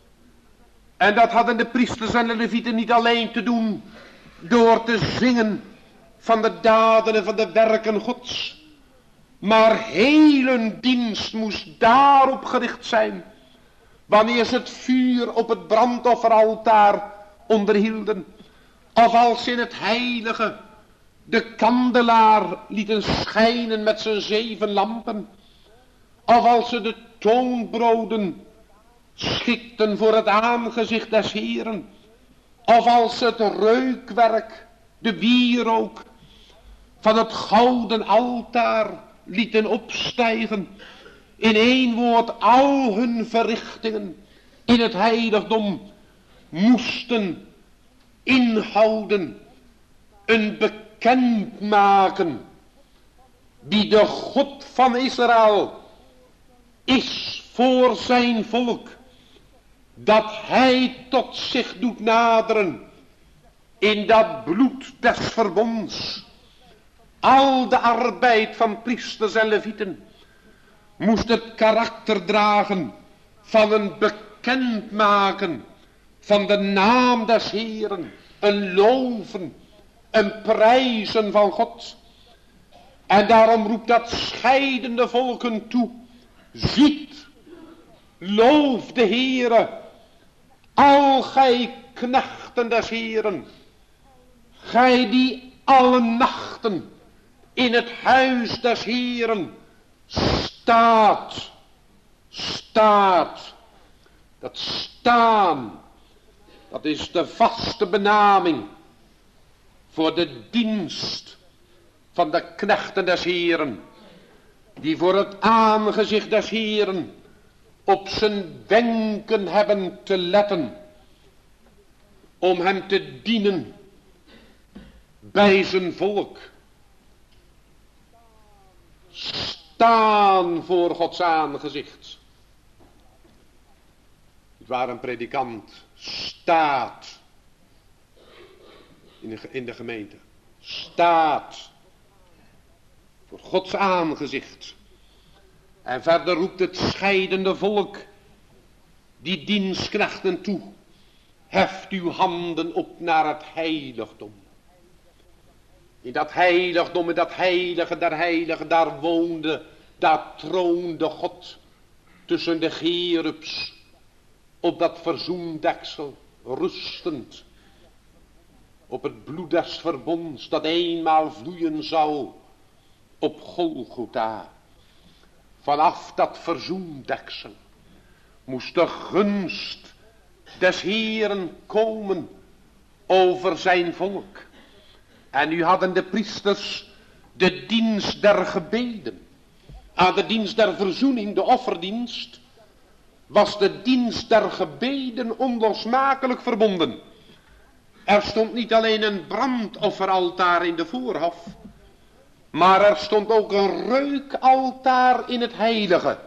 En dat hadden de priesters en de levieten niet alleen te doen door te zingen van de daden en van de werken Gods. Maar heel hun dienst moest daarop gericht zijn. Wanneer ze het vuur op het brandofferaltaar onderhielden. Of als in het heilige de kandelaar lieten schijnen met zijn zeven lampen. Of als ze de toonbroden schikten voor het aangezicht des Heeren. Of als ze het reukwerk, de wierook van het gouden altaar lieten opstijgen. In één woord, al hun verrichtingen in het heiligdom moesten inhouden een bekendmaken die de God van Israël is voor zijn volk, dat hij tot zich doet naderen in dat bloed des verbonds. Al de arbeid van priesters en levieten moest het karakter dragen van een bekendmaken van de naam des Heeren, een loven, een prijzen van God. En daarom roept dat scheidende volken toe, ziet, loof de Heere, al gij knechten knechten des Heeren, gij die alle nachten in het huis des Heeren staat, staat. Dat staan, dat is de vaste benaming voor de dienst van de knechten des Heeren, die voor het aangezicht des Heeren op zijn wenken hebben te letten, om hem te dienen bij zijn volk. Staan voor Gods aangezicht. Het waar een predikant staat in de, in de gemeente. Staat voor Gods aangezicht. En verder roept het scheidende volk die dienstknechten toe. Heft uw handen op naar het heiligdom. In dat heiligdom, in dat heilige der heiligen, daar woonde, daar troonde God tussen de cherubs op dat verzoendeksel, rustend op het bloed des verbonds dat eenmaal vloeien zou op Golgotha. Vanaf dat verzoendeksel moest de gunst des Heeren komen over zijn volk. En nu hadden de priesters de dienst der gebeden. Aan de dienst der verzoening, de offerdienst, was de dienst der gebeden onlosmakelijk verbonden. Er stond niet alleen een brandofferaltaar in de voorhof, maar er stond ook een reukaltaar in het heilige.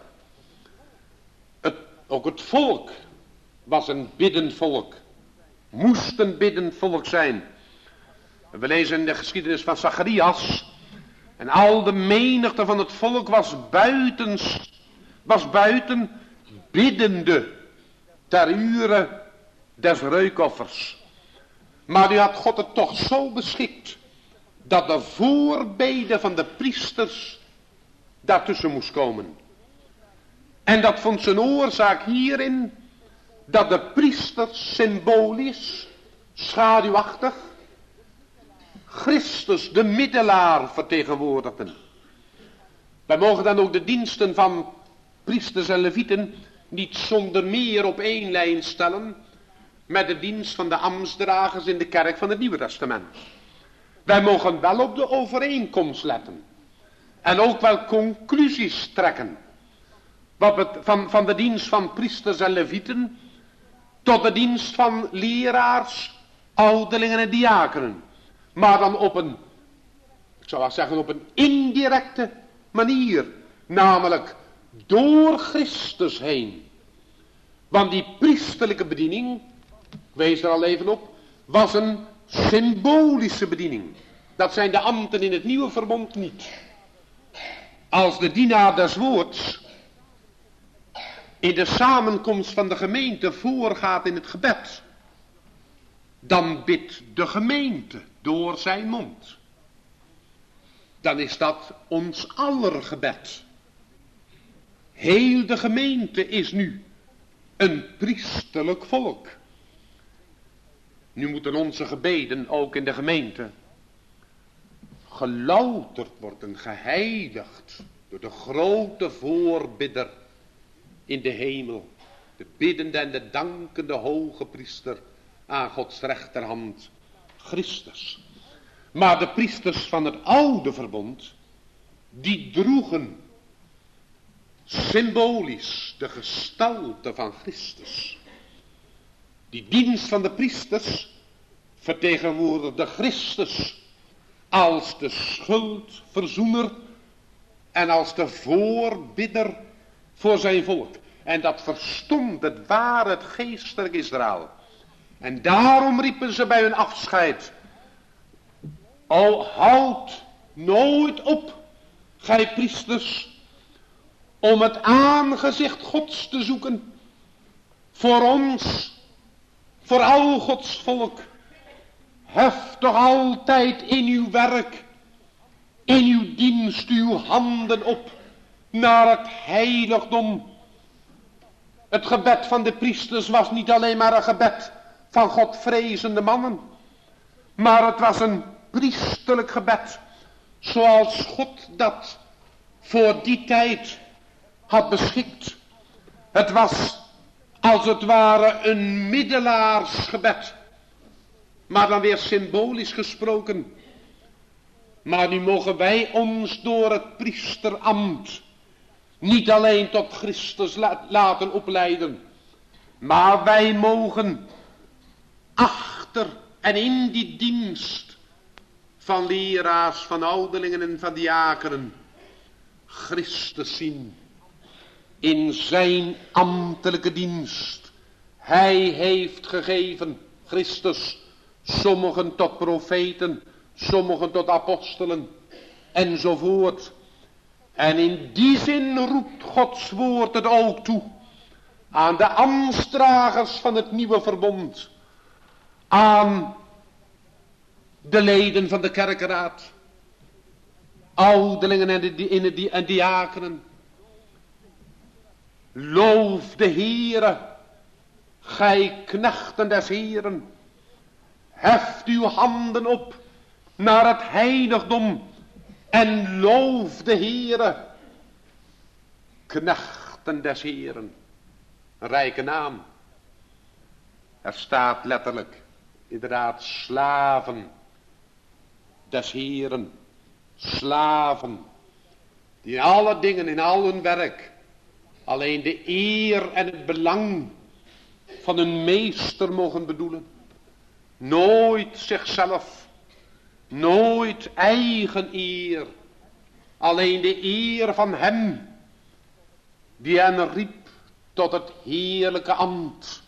Het, ook het volk was een biddend volk, moest een biddend volk zijn. We lezen in de geschiedenis van Zacharias, en al de menigte van het volk was buiten, was buiten biddende ter ure des reukoffers. Maar nu had God het toch zo beschikt dat de voorbede van de priesters daartussen moest komen. En dat vond zijn oorzaak hierin dat de priesters symbolisch, schaduwachtig, Christus de middelaar vertegenwoordigden. Wij mogen dan ook de diensten van priesters en levieten niet zonder meer op één lijn stellen met de dienst van de ambtsdragers in de kerk van het Nieuwe Testament. Wij mogen wel op de overeenkomst letten en ook wel conclusies trekken wat het, van, van de dienst van priesters en levieten tot de dienst van leraars, ouderlingen en diakenen. Maar dan op een, ik zou wel zeggen op een indirecte manier, namelijk door Christus heen. Want die priesterlijke bediening, ik wees er al even op, was een symbolische bediening. Dat zijn de ambten in het nieuwe verbond niet. Als de dienaar des woords in de samenkomst van de gemeente voorgaat in het gebed, dan bidt de gemeente door zijn mond. Dan is dat ons aller gebed. Heel de gemeente is nu een priesterlijk volk. Nu moeten onze gebeden ook in de gemeente gelouterd worden, geheiligd door de grote voorbidder in de hemel, de biddende en de dankende hoge priester aan Gods rechterhand, Christus. Maar de priesters van het oude verbond, die droegen symbolisch de gestalte van Christus. Die dienst van de priesters vertegenwoordigde Christus als de schuldverzoener en als de voorbidder voor zijn volk. En dat verstond het ware het geestelijk Israël. En daarom riepen ze bij hun afscheid: O, houd nooit op, gij priesters, om het aangezicht Gods te zoeken. Voor ons, voor al Gods volk. Hef toch altijd in uw werk, in uw dienst, uw handen op naar het heiligdom. Het gebed van de priesters was niet alleen maar een gebed van godvrezende mannen. Maar het was een priesterlijk gebed, zoals God dat voor die tijd had beschikt. Het was als het ware een middelaarsgebed, maar dan weer symbolisch gesproken. Maar nu mogen wij ons door het priesterambt niet alleen tot Christus la- laten opleiden, maar wij mogen achter en in die dienst van leraars, van ouderlingen en van diakenen Christus zien. In zijn ambtelijke dienst. Hij heeft gegeven, Christus, sommigen tot profeten, sommigen tot apostelen, enzovoort. En in die zin roept Gods woord het ook toe aan de ambtsdragers van het nieuwe verbond, aan de leden van de kerkenraad, ouderlingen en, de, en diakenen. Loof de Heere, gij knechten des Heeren, heft uw handen op naar het heiligdom en loof de Heere, knechten des Heeren. Een rijke naam. Er staat letterlijk, inderdaad, slaven des Heeren, slaven, die in alle dingen, in al hun werk, alleen de eer en het belang van hun meester mogen bedoelen. Nooit zichzelf, nooit eigen eer, alleen de eer van hem die hen riep tot het heerlijke ambt,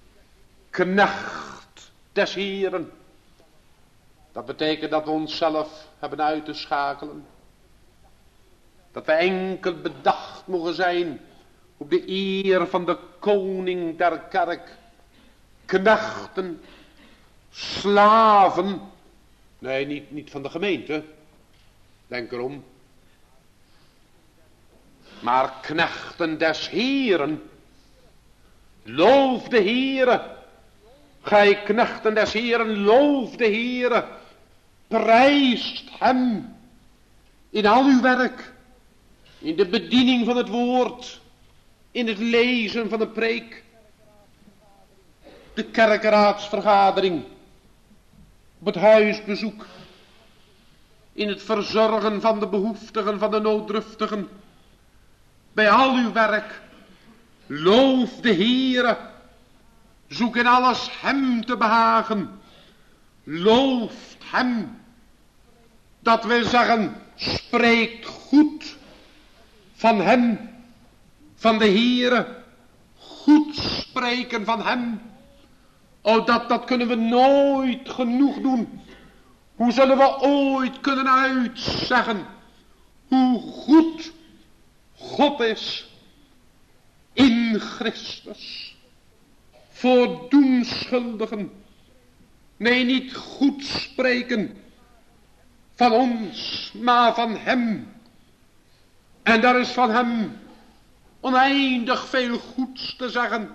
knecht des Heeren. Dat betekent dat we onszelf hebben uit te schakelen, dat we enkel bedacht mogen zijn op de eer van de koning der kerk. Knechten, slaven, nee, niet, niet van de gemeente, denk erom, maar knechten des Heeren. Loof de Heere, gij knechten des Heeren, loof de Heere, prijst hem in al uw werk, in de bediening van het woord, in het lezen van de preek, de kerkenraadsvergadering, op het huisbezoek, in het verzorgen van de behoeftigen, van de nooddruftigen, bij al uw werk. Loof de Heere, zoek in alles hem te behagen, looft hem, dat wil zeggen, spreekt goed van hem, van de Heere, goed spreken van hem. O, dat, dat kunnen we nooit genoeg doen. Hoe zullen we ooit kunnen uitzeggen hoe goed God is in Christus voor doenschuldigen? Nee, niet goed spreken van ons, maar van hem. En daar is van hem oneindig veel goeds te zeggen.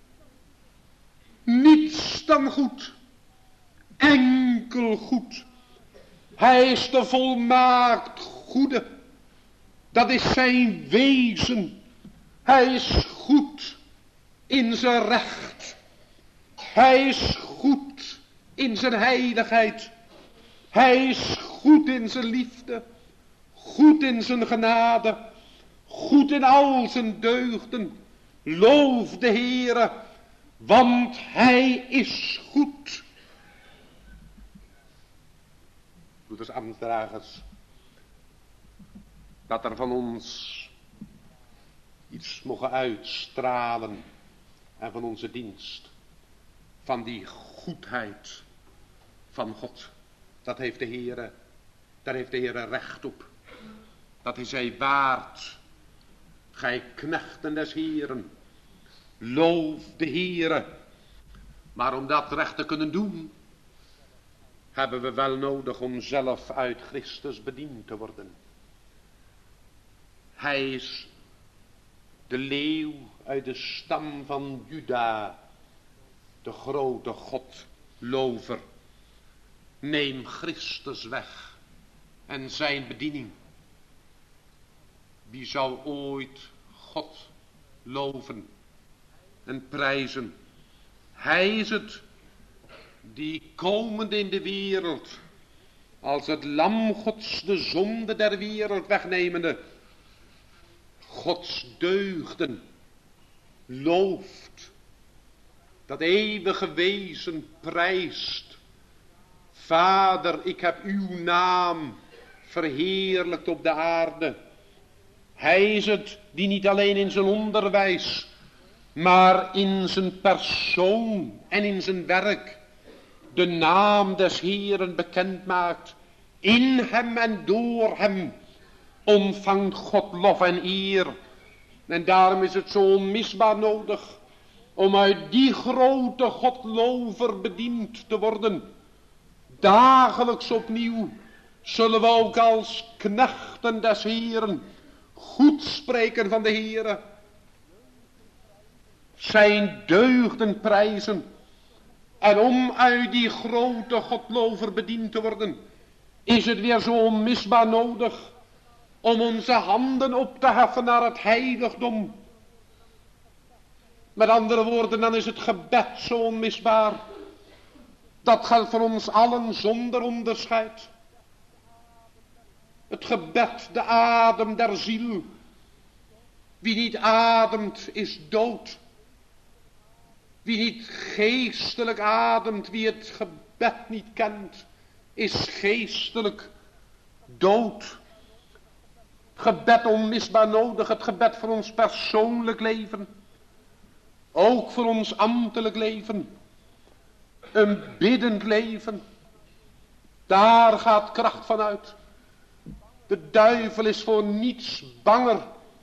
Niets dan goed. Enkel goed. Hij is de volmaakt goede. Dat is zijn wezen. Hij is goed in zijn recht. Hij is goed in zijn heiligheid. Hij is goed in zijn liefde. Goed in zijn genade. Goed in al zijn deugden. Loof de Heere, want hij is goed. Broeders, ambtsdragers, dat er van ons iets mogen uitstralen en van onze dienst, van die goedheid van God. Dat heeft de Heere, daar heeft de Heere recht op. Dat is hij waard. Gij knechten des Heeren, loof de Heere. Maar om dat recht te kunnen doen, hebben we wel nodig om zelf uit Christus bediend te worden. Hij is de leeuw uit de stam van Juda, de grote Godlover. Neem Christus weg en zijn bediening. Wie zou ooit God loven en prijzen? Hij is het die komende in de wereld, als het lam Gods de zonde der wereld wegnemende, Gods deugden looft, dat eeuwige wezen prijst. Vader, ik heb uw naam verheerlijkt op de aarde. Hij is het die niet alleen in zijn onderwijs, maar in zijn persoon en in zijn werk de naam des Heeren bekend maakt. In hem en door hem ontvangt God lof en eer. En daarom is het zo onmisbaar nodig om uit die grote Godlover bediend te worden. Dagelijks opnieuw zullen we ook als knechten des Heeren goed spreken van de Heere. Zijn deugden prijzen. En om uit die grote Godlover bediend te worden, is het weer zo onmisbaar nodig om onze handen op te heffen naar het heiligdom. Met andere woorden, dan is het gebed zo onmisbaar. Dat geldt voor ons allen zonder onderscheid. Het gebed, de adem der ziel. Wie niet ademt, is dood. Wie niet geestelijk ademt, wie het gebed niet kent, is geestelijk dood. Gebed onmisbaar nodig, het gebed voor ons persoonlijk leven. Ook voor ons ambtelijk leven. Een biddend leven. Daar gaat kracht van uit. De duivel is voor niets banger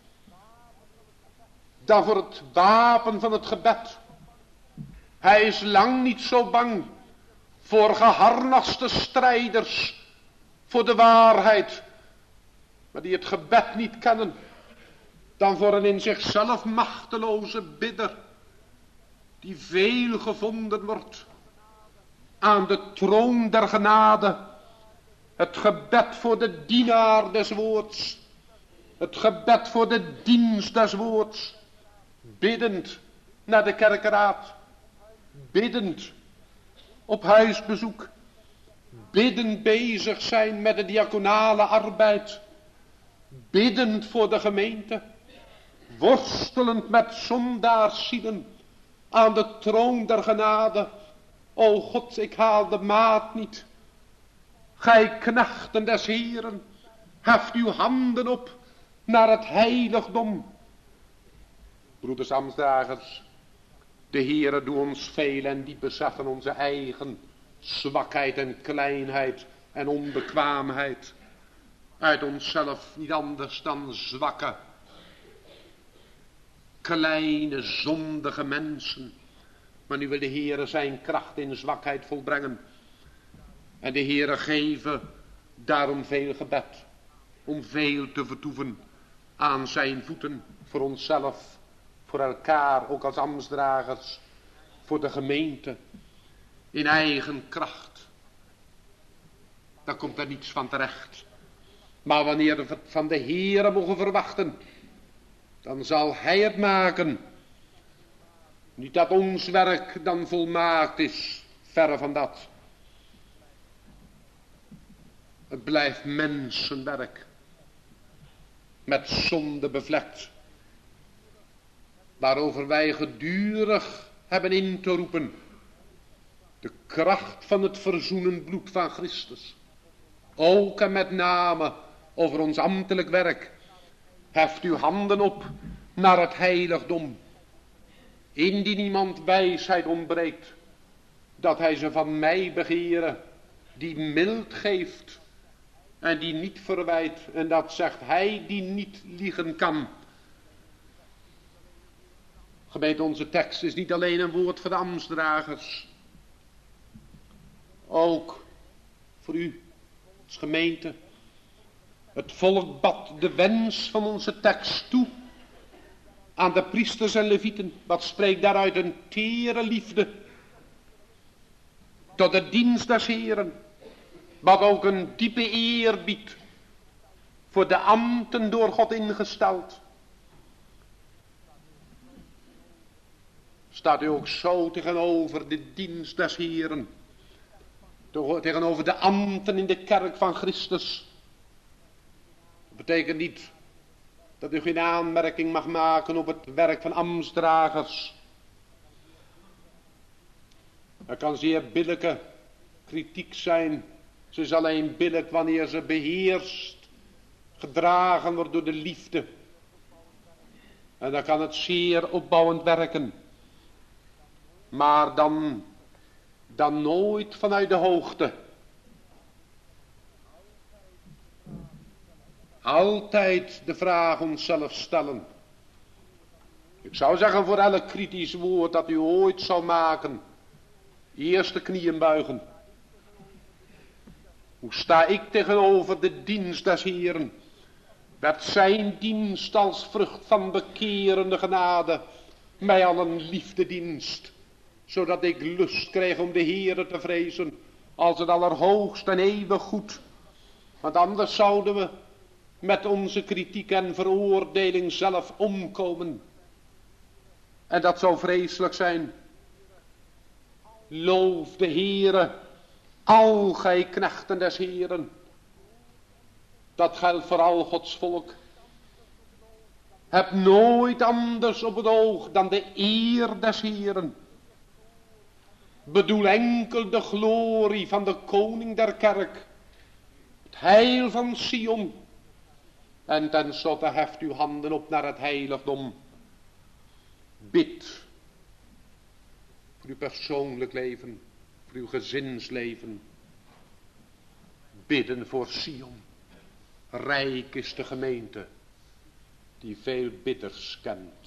dan voor het wapen van het gebed. Hij is lang niet zo bang voor geharnaste strijders voor de waarheid, maar die het gebed niet kennen, dan voor een in zichzelf machteloze bidder, die veel gevonden wordt aan de troon der genade. Het gebed voor de dienaar des woords, het gebed voor de dienst des woords, biddend naar de kerkeraad, biddend op huisbezoek, biddend bezig zijn met de diaconale arbeid, biddend voor de gemeente, worstelend met zondaarszielen aan de troon der genade. O God, ik haal de maat niet. Gij knechten des Heeren, heft uw handen op naar het heiligdom. Broeders ambtsdragers, de Heere doet ons veel en die beseffen onze eigen zwakheid en kleinheid en onbekwaamheid. Uit onszelf niet anders dan zwakke, kleine, zondige mensen. Maar nu wil de Heere zijn kracht in zwakheid volbrengen. En de Heere geven daarom veel gebed. Om veel te vertoeven aan zijn voeten. Voor onszelf, voor elkaar, ook als ambtsdragers. Voor de gemeente. In eigen kracht. Daar komt er niets van terecht. Maar wanneer we van de Heere mogen verwachten, dan zal hij het maken. Niet dat ons werk dan volmaakt is, verre van dat. Het blijft mensenwerk, met zonde bevlekt, waarover wij gedurig hebben in te roepen de kracht van het verzoenend bloed van Christus. Ook en met name over ons ambtelijk werk. Heft uw handen op naar het heiligdom. Indien iemand wijsheid ontbreekt, dat hij ze van mij begeren, die mild geeft en die niet verwijt. En dat zegt hij die niet liegen kan. Gemeente, onze tekst is niet alleen een woord voor de ambtsdragers. Ook voor u als gemeente. Het volk bad de wens van onze tekst toe aan de priesters en levieten. Wat spreekt daaruit een tere liefde tot de dienst des Heeren, wat ook een diepe eer biedt voor de ambten door God ingesteld. Staat u ook zo tegenover de dienst des Heeren, tegenover de ambten in de kerk van Christus. Dat betekent niet dat u geen aanmerking mag maken op het werk van ambtsdragers. Er kan zeer billijke kritiek zijn. Ze is alleen billijk wanneer ze beheerst, gedragen wordt door de liefde. En dan kan het zeer opbouwend werken. Maar dan, dan nooit vanuit de hoogte. Altijd de vraag onszelf stellen. Ik zou zeggen voor elk kritisch woord dat u ooit zal maken. Eerst de knieën buigen. Hoe sta ik tegenover de dienst des Heeren? Werd zijn dienst als vrucht van bekerende genade mij al een liefdedienst, zodat ik lust kreeg om de Heere te vrezen als het allerhoogst en eeuwig goed. Want anders zouden we met onze kritiek en veroordeling zelf omkomen. En dat zou vreselijk zijn. Loof de Heere, al gij knechten des Heeren. Dat geldt voor al Gods volk. Heb nooit anders op het oog dan de eer des Heeren. Bedoel enkel de glorie van de koning der kerk. Het heil van Sion. En tenslotte heft uw handen op naar het heiligdom. Bid. Voor uw persoonlijk leven. Voor uw gezinsleven. Bidden voor Sion. Rijk is de gemeente. Die veel bidders kent.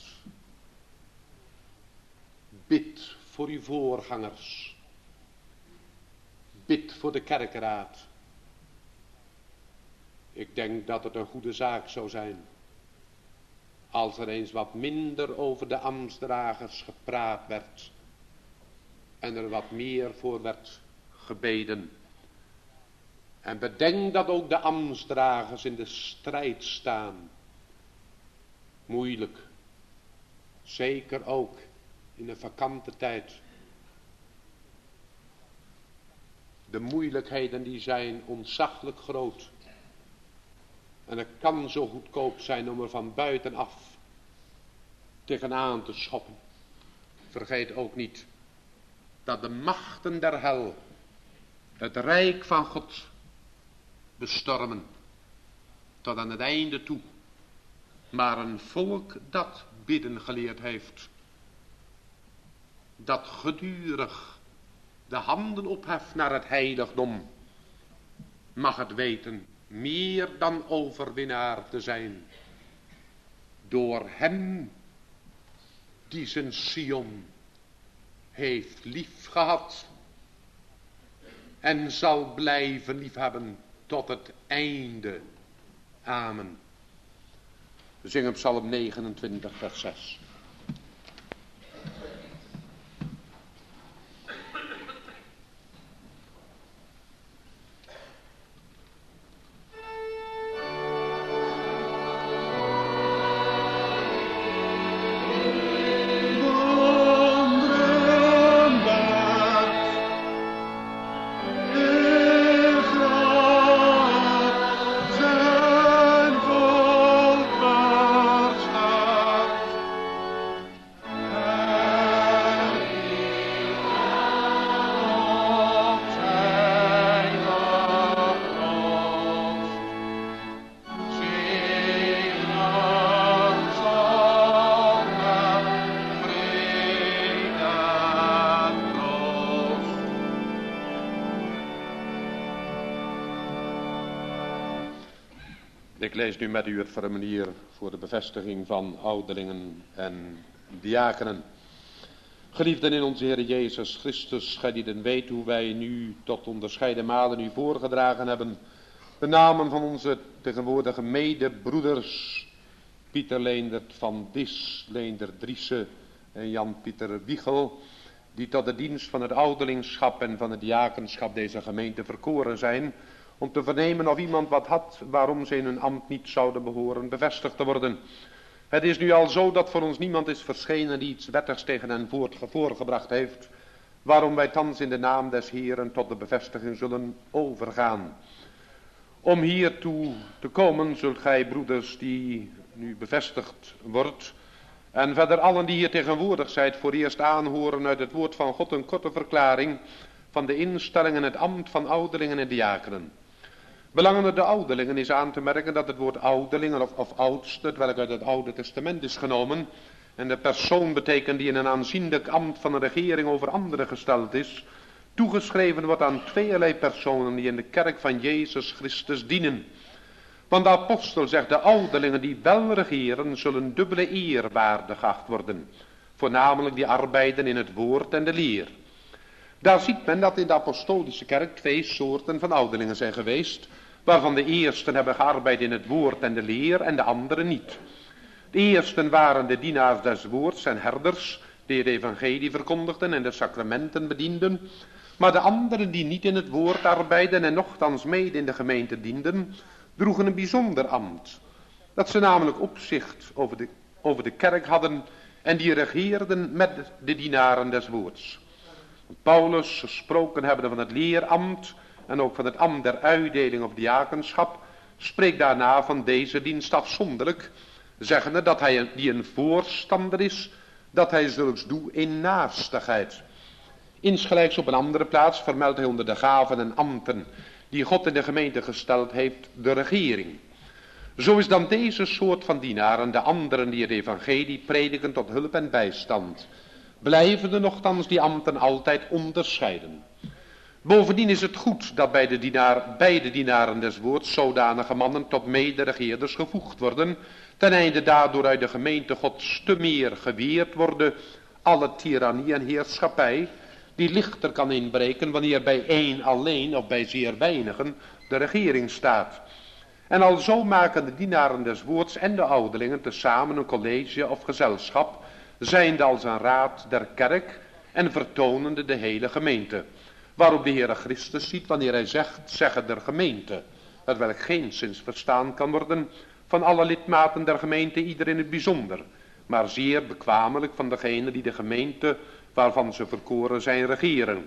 Bid voor uw voorgangers. Bid voor de kerkraad. Ik denk dat het een goede zaak zou zijn als er eens wat minder over de ambtsdragers gepraat werd en er wat meer voor werd gebeden. En bedenk dat ook de ambtsdragers in de strijd staan. Moeilijk. Zeker ook in de vakante tijd. De moeilijkheden die zijn ontzaglijk groot. En het kan zo goedkoop zijn om er van buitenaf tegenaan te schoppen. Vergeet ook niet dat de machten der hel het rijk van God bestormen tot aan het einde toe. Maar een volk dat bidden geleerd heeft, dat gedurig de handen opheft naar het heiligdom, mag het weten meer dan overwinnaar te zijn door hem die zijn Sion heeft lief gehad en zal blijven liefhebben tot het einde. Amen. We zingen Psalm negenentwintig vers zes. Ik lees nu met u het formulier voor de bevestiging van ouderlingen en diakenen. Geliefden in onze Heer Jezus Christus, gij die weet hoe wij nu tot onderscheiden malen u voorgedragen hebben. De namen van onze tegenwoordige medebroeders, Pieter Leendert van Dis, Leender Driessen en Jan-Pieter Wiegel. die tot de dienst van het ouderlingschap en van het diakenschap deze gemeente verkoren zijn, om te vernemen of iemand wat had waarom ze in hun ambt niet zouden behoren bevestigd te worden. Het is nu al zo dat voor ons niemand is verschenen die iets wettigs tegen hen voorgebracht heeft, waarom wij thans in de naam des Heeren tot de bevestiging zullen overgaan. Om hiertoe te komen zult gij, broeders, die nu bevestigd wordt, en verder allen die hier tegenwoordig zijn, voor eerst aanhoren uit het woord van God een korte verklaring van de instelling en het ambt van ouderlingen en diakenen. Belangende de ouderlingen is aan te merken dat het woord ouderlingen of, of oudste, het welk uit het Oude Testament is genomen, en de persoon betekent die in een aanzienlijk ambt van een regering over anderen gesteld is, toegeschreven wordt aan tweeërlei personen die in de kerk van Jezus Christus dienen. Want de apostel zegt, de ouderlingen die wel regeren, zullen dubbele eer waardig geacht worden. Voornamelijk die arbeiden in het woord en de leer. Daar ziet men dat in de apostolische kerk twee soorten van ouderlingen zijn geweest, waarvan de eersten hebben gearbeid in het woord en de leer en de anderen niet. De eersten waren de dienaars des woords en herders, die het evangelie verkondigden en de sacramenten bedienden. Maar de anderen die niet in het woord arbeiden en nochtans mede in de gemeente dienden, droegen een bijzonder ambt. Dat ze namelijk opzicht over de, over de kerk hadden en die regeerden met de dienaren des woords. Paulus, gesproken hebben van het leerambt en ook van het ambt der uitdeling of diakenschap, spreekt daarna van deze dienst afzonderlijk, zeggende dat hij die een voorstander is, dat hij zulks doet in naastigheid. Insgelijks op een andere plaats vermeldt hij onder de gaven en ambten die God in de gemeente gesteld heeft, de regering. Zo is dan deze soort van dienaren de anderen die het evangelie prediken tot hulp en bijstand, blijvende nochtans die ambten altijd onderscheiden. Bovendien is het goed dat bij de, dienaar, bij de dienaren des woords zodanige mannen tot mederegeerders gevoegd worden, ten einde daardoor uit de gemeente Gods te meer geweerd worden alle tirannie en heerschappij, die lichter kan inbreken wanneer bij één alleen of bij zeer weinigen de regering staat. En alzo maken de dienaren des woords en de ouderlingen tezamen een college of gezelschap, zijnde als een raad der kerk en vertonende de hele gemeente. Waarop de Heere Christus ziet wanneer hij zegt, zeggen der gemeente, het welk geenszins verstaan kan worden van alle lidmaten der gemeente, ieder in het bijzonder, maar zeer bekwamelijk van degene die de gemeente waarvan ze verkoren zijn regeren.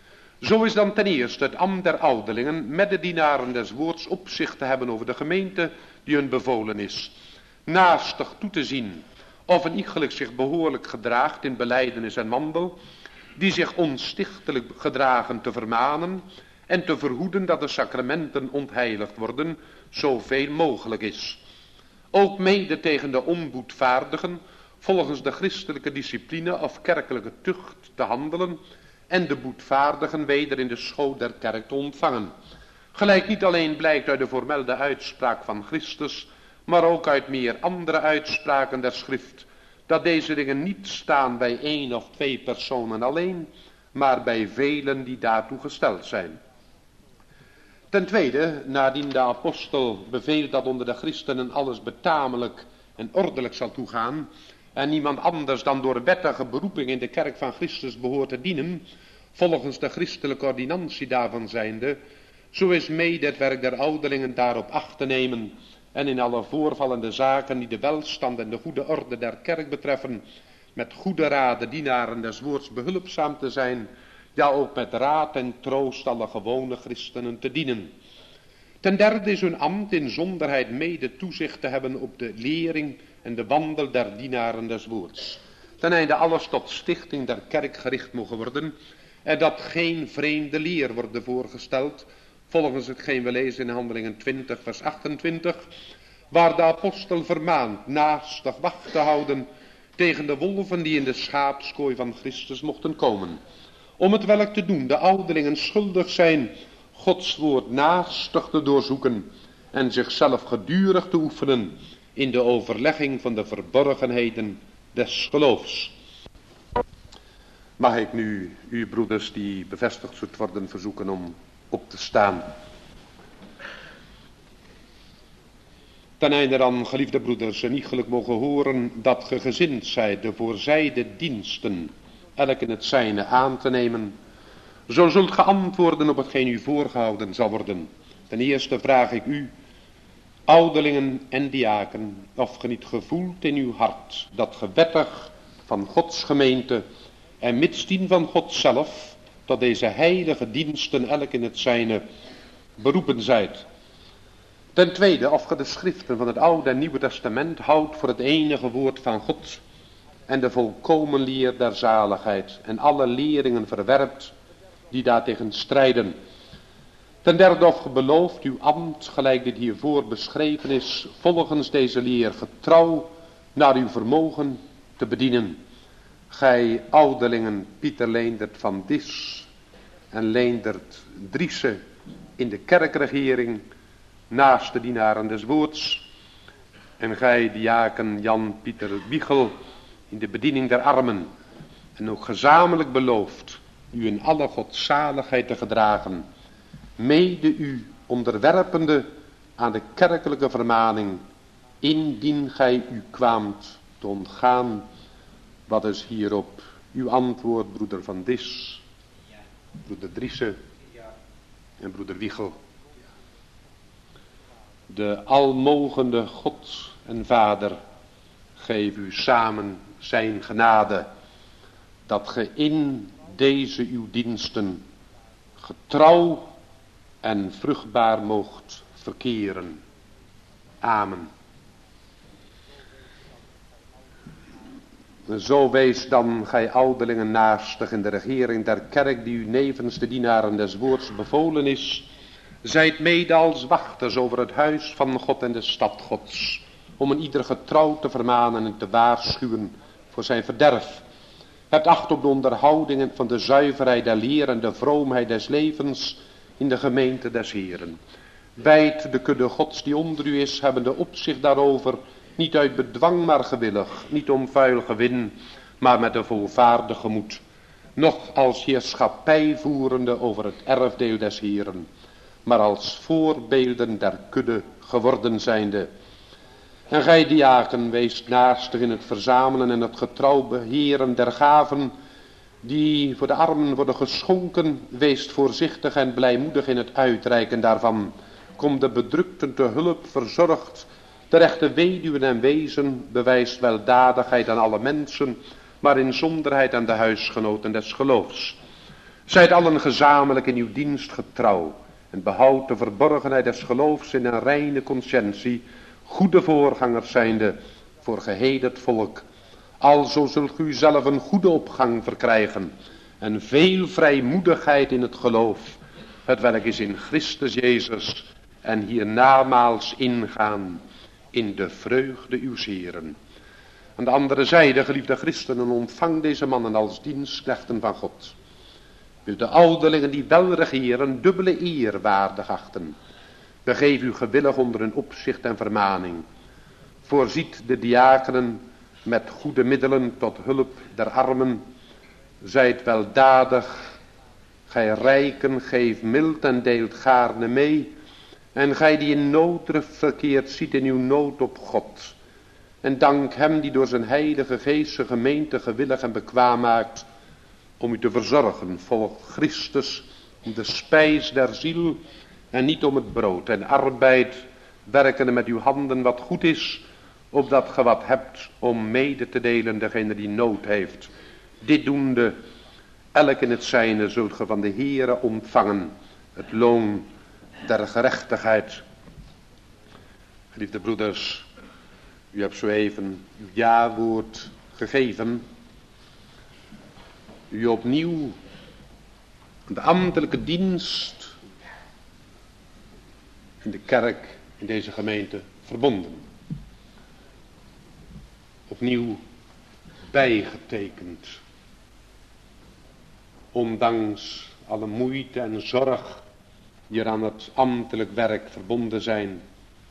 Zo is dan ten eerste het ambt der ouderlingen met de dienaren des woords opzicht te hebben over de gemeente die hun bevolen is, naastig toe te zien of een iegelijk zich behoorlijk gedraagt in belijdenis en wandel, die zich onstichtelijk gedragen te vermanen en te verhoeden dat de sacramenten ontheiligd worden, zoveel mogelijk is. Ook mede tegen de onboedvaardigen volgens de christelijke discipline of kerkelijke tucht te handelen en de boetvaardigen weder in de schoot der kerk te ontvangen. Gelijk niet alleen blijkt uit de formelde uitspraak van Christus, maar ook uit meer andere uitspraken der schrift, dat deze dingen niet staan bij één of twee personen alleen, maar bij velen die daartoe gesteld zijn. Ten tweede, nadien de apostel beveelt dat onder de christenen alles betamelijk en ordelijk zal toegaan, en niemand anders dan door wettige beroeping in de kerk van Christus behoort te dienen, volgens de christelijke ordinantie daarvan zijnde, zo is mede het werk der ouderlingen daarop acht te nemen en in alle voorvallende zaken die de welstand en de goede orde der kerk betreffen, met goede raad de dienaren des woords behulpzaam te zijn, ja ook met raad en troost alle gewone christenen te dienen. Ten derde is hun ambt in zonderheid mede toezicht te hebben op de lering en de wandel der dienaren des woords, ten einde alles tot stichting der kerk gericht mogen worden en dat geen vreemde leer worden voorgesteld, volgens hetgeen we lezen in Handelingen twintig vers achtentwintig, waar de apostel vermaant naastig wacht te houden tegen de wolven die in de schaapskooi van Christus mochten komen. Om het welk te doen de ouderlingen schuldig zijn Gods woord naastig te doorzoeken en zichzelf gedurig te oefenen in de overlegging van de verborgenheden des geloofs. Mag ik nu u broeders die bevestigd zult worden verzoeken om op te staan. Ten einde dan, geliefde broeders, en iegelijk mogen horen dat ge gezind zijt de voorzijde diensten elk in het zijne aan te nemen. Zo zult ge antwoorden op hetgeen u voorgehouden zal worden. Ten eerste vraag ik u, ouderlingen en diaken, of ge niet gevoelt in uw hart dat ge wettig van Gods gemeente en mitsdien van God zelf tot deze heilige diensten elk in het zijne beroepen zijt. Ten tweede, of ge de schriften van het Oude en Nieuwe Testament houdt voor het enige woord van God en de volkomen leer der zaligheid en alle leringen verwerpt die daartegen strijden. Ten derde, of ge belooft uw ambt, gelijk dit hiervoor beschreven is, volgens deze leer getrouw naar uw vermogen te bedienen. Gij ouderlingen Pieter Leendert van Dis en Leendert Driessen in de kerkregering, naast de dienaren des woords, en gij diaken Jan Pieter Wiegel in de bediening der armen, en ook gezamenlijk belooft u in alle godzaligheid te gedragen, mede u onderwerpende aan de kerkelijke vermaning, indien gij u kwaamt te ontgaan. Wat is hierop uw antwoord, broeder Van Dis, broeder Driessen en broeder Wiegel? De almogende God en Vader geef u samen zijn genade, dat ge in deze uw diensten getrouw en vruchtbaar moogt verkeren. Amen. Zo wees dan, gij ouderlingen naastig in de regering der kerk, die u nevens de dienaren des woords bevolen is, zijt mede als wachters over het huis van God en de stad Gods, om een ieder getrouw te vermanen en te waarschuwen voor zijn verderf. Hebt acht op de onderhoudingen van de zuiverheid der leer en de vroomheid des levens in de gemeente des Heeren. Wijd de kudde Gods die onder u is, hebben de opzicht daarover, niet uit bedwang maar gewillig, niet om vuil gewin, maar met een volvaardig gemoed. Nog als heerschappij voerende over het erfdeel des Heeren, maar als voorbeelden der kudde geworden zijnde. En gij diaken, wees naastig in het verzamelen en het getrouw beheren der gaven, die voor de armen worden geschonken. Wees voorzichtig en blijmoedig in het uitreiken daarvan. Kom de bedrukten te hulp, verzorgt de rechte weduwen en wezen, bewijst weldadigheid aan alle mensen, maar in zonderheid aan de huisgenoten des geloofs. Zijt allen gezamenlijk in uw dienst getrouw en behoud de verborgenheid des geloofs in een reine conscientie, goede voorgangers zijnde voor geheel het volk. Alzo zult u zelf een goede opgang verkrijgen en veel vrijmoedigheid in het geloof, het welk is in Christus Jezus, en hiernamaals ingaan in de vreugde uw Heeren. Aan de andere zijde, geliefde christenen, ontvang deze mannen als dienstknechten van God. Wil de ouderlingen die wel regeren dubbele eer waardig achten. Begeef u gewillig onder hun opzicht en vermaning. Voorziet de diakenen met goede middelen tot hulp der armen. Zijt weldadig, gij rijken, geef mild en deelt gaarne mee. En gij die in nooddruft verkeert, ziet in uw nood op God. En dank hem die door zijn heilige geest zijn gemeente gewillig en bekwaam maakt om u te verzorgen, volg Christus, om de spijs der ziel en niet om het brood. En arbeid, werkende met uw handen wat goed is, opdat ge wat hebt om mede te delen degene die nood heeft. Dit doende, elk in het zijne zult ge van de Heere ontvangen, het loon der gerechtigheid. Geliefde broeders, u hebt zo even uw ja-woord gegeven. U opnieuw de ambtelijke dienst in de kerk, in deze gemeente, verbonden. Opnieuw bijgetekend. Ondanks alle moeite en zorg die er aan het ambtelijk werk verbonden zijn,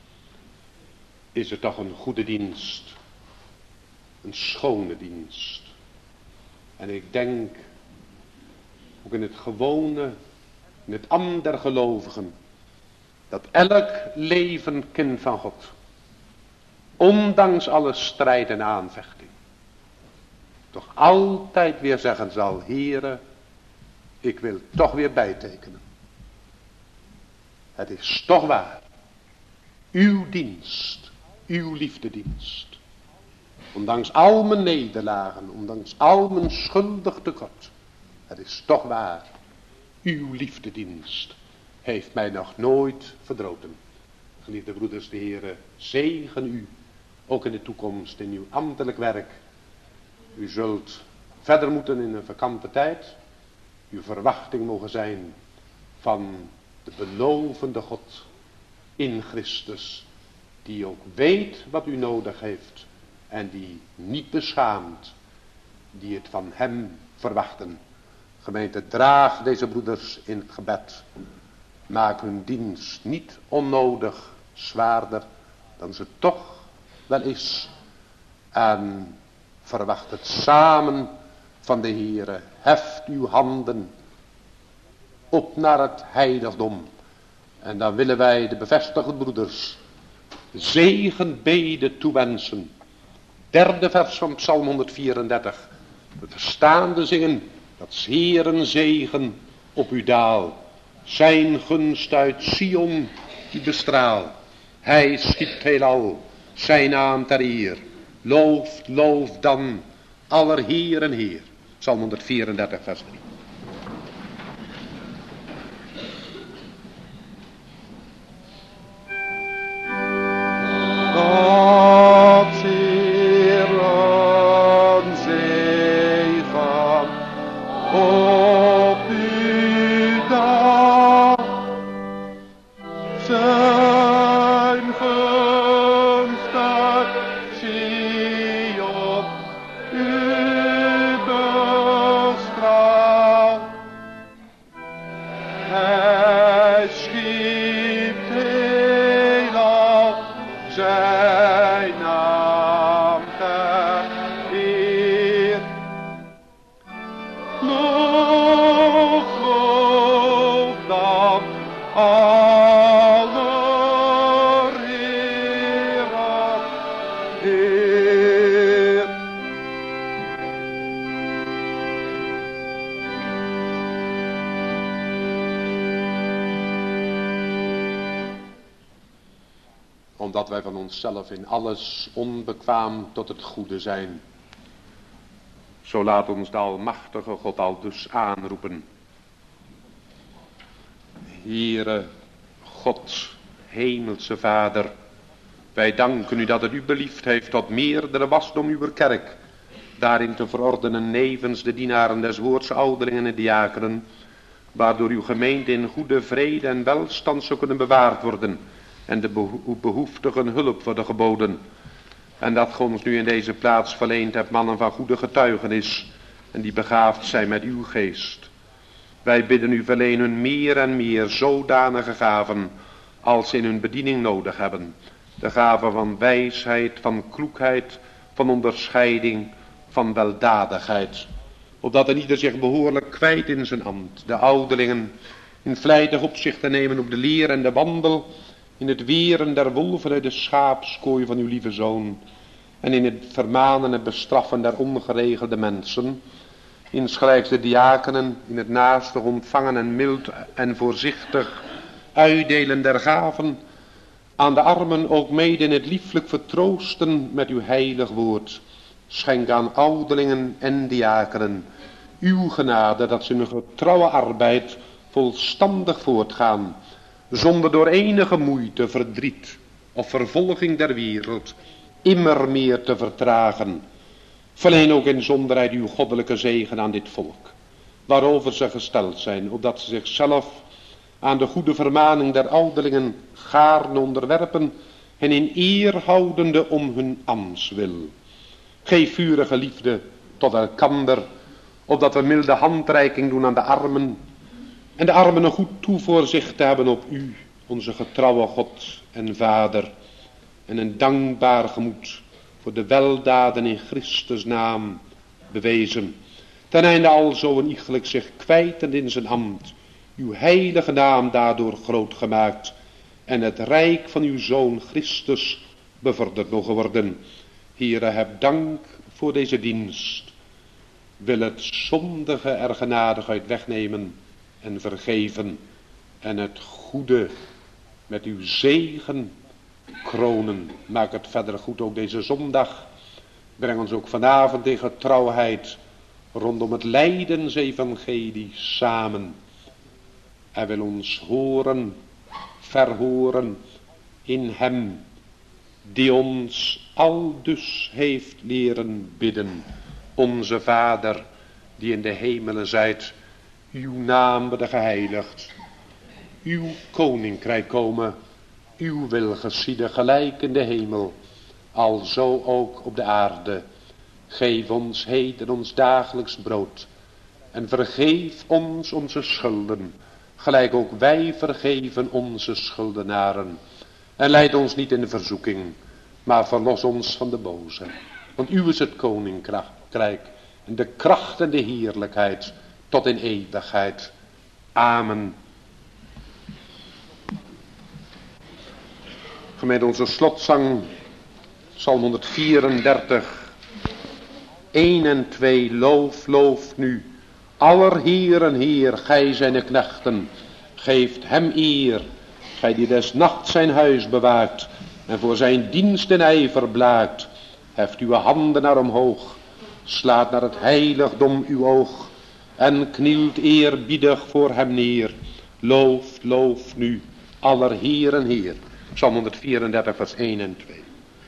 is het toch een goede dienst. Een schone dienst. En ik denk, ook in het gewone, in het ambt der gelovigen, dat elk leven kind van God, ondanks alle strijd en aanvechting, toch altijd weer zeggen zal, Heere, ik wil toch weer bijtekenen. Het is toch waar. Uw dienst, uw liefdedienst. Ondanks al mijn nederlagen, ondanks al mijn schuldig tekort. Het is toch waar. Uw liefdedienst heeft mij nog nooit verdroten. Geliefde broeders, de Heere zegen u. Ook in de toekomst in uw ambtelijk werk. U zult verder moeten in een vakante tijd. Uw verwachting mogen zijn van de belovende God in Christus. Die ook weet wat u nodig heeft. En die niet beschaamt. Die het van hem verwachten. Gemeente, draag deze broeders in het gebed. Maak hun dienst niet onnodig zwaarder dan ze toch wel is. En verwacht het samen van de Heere. Heft uw handen op naar het heiligdom. En dan willen wij de bevestigde broeders zegenbeden toewensen. Derde vers van Psalm honderdvierendertig. We verstaande zingen dat 's Heeren zegen op u daal. Zijn gunst uit Sion u bestraal. Hij schiep heelal, zijn naam ter eer. Loof, loof dan aller Heeren Heer. Psalm honderdvierendertig vers drie. God zegen zegen op u daal. Zijn gunst uit Sion u bestraalt. Hij schiep heelal, zijn naam ter eer. Loof, loof dan aller Heeren Heer. Omdat wij van onszelf in alles onbekwaam tot het goede zijn. Zo laat ons de almachtige God al dus aanroepen. Heere, God, hemelse Vader. Wij danken u dat het u beliefd heeft tot meerdere wasdom uw kerk. Daarin te verordenen nevens de dienaren des woords, ouderlingen en diakenen. Waardoor uw gemeente in goede vrede en welstand zou kunnen bewaard worden. En de beho- behoeftigen hulp worden geboden. En dat ge ons nu in deze plaats verleend hebt, mannen van goede getuigenis. En die begaafd zijn met uw geest. Wij bidden u, verleen hun meer en meer zodanige gaven als ze in hun bediening nodig hebben. De gaven van wijsheid, van kloekheid, van onderscheiding, van weldadigheid. Opdat een ieder zich behoorlijk kwijt in zijn ambt. De ouderlingen in vlijtig opzicht te nemen op de leer en de wandel. In het weren der wolven uit de schaapskooi van uw lieve zoon. En in het vermanen en bestraffen der ongeregelde mensen. Insgelijks de diakenen in het naaste ontvangen en mild en voorzichtig uitdelen der gaven. Aan de armen ook mede in het lieflijk vertroosten met uw heilig woord. Schenk aan ouderlingen en diakenen uw genade dat ze in hun getrouwe arbeid volstandig voortgaan. Zonder door enige moeite, verdriet of vervolging der wereld immer meer te vertragen. Verleen ook in zonderheid uw goddelijke zegen aan dit volk, waarover ze gesteld zijn, opdat ze zichzelf aan de goede vermaning der ouderlingen gaarne onderwerpen en in eer houdende om hun ambtswil. Geef vurige liefde tot elkander, opdat we milde handreiking doen aan de armen, en de armen een goed toevoorzicht te hebben op u, onze getrouwe God en Vader, en een dankbaar gemoed voor de weldaden in Christus naam bewezen, ten einde al zo een iegelijk zich kwijtend in zijn ambt, uw heilige naam daardoor groot gemaakt, en het rijk van uw Zoon Christus bevorderd mogen worden. Heere, heb dank voor deze dienst, wil het zondige er genadig uit wegnemen en vergeven en het goede met uw zegen kronen. Maak het verder goed ook deze zondag. Breng ons ook vanavond in getrouwheid rondom het lijdensevangelie samen. En wil ons horen, verhoren in hem die ons aldus heeft leren bidden. Onze Vader die in de hemelen zijt, uw naam worden geheiligd. Uw koninkrijk komen, uw wil geschieden gelijk in de hemel, alzo ook op de aarde. Geef ons heden ons dagelijks brood en vergeef ons onze schulden, gelijk ook wij vergeven onze schuldenaren. En leid ons niet in de verzoeking, maar verlos ons van de boze. Want uw is het koninkrijk en de kracht en de heerlijkheid tot in eeuwigheid. Amen. Gemeente, onze slotzang, Psalm honderdvierendertig, één en twee. Loof, loof nu, aller Heeren Heer, gij zijne knechten, geeft hem eer, gij die des nachts zijn huis bewaakt en voor zijn dienst in ijver blaakt. Heft uw handen naar omhoog, slaat naar het heiligdom uw oog en knielt eerbiedig voor hem neer. Loof, loof nu, aller Heeren Heer. Psalm honderdvierendertig vers één en twee.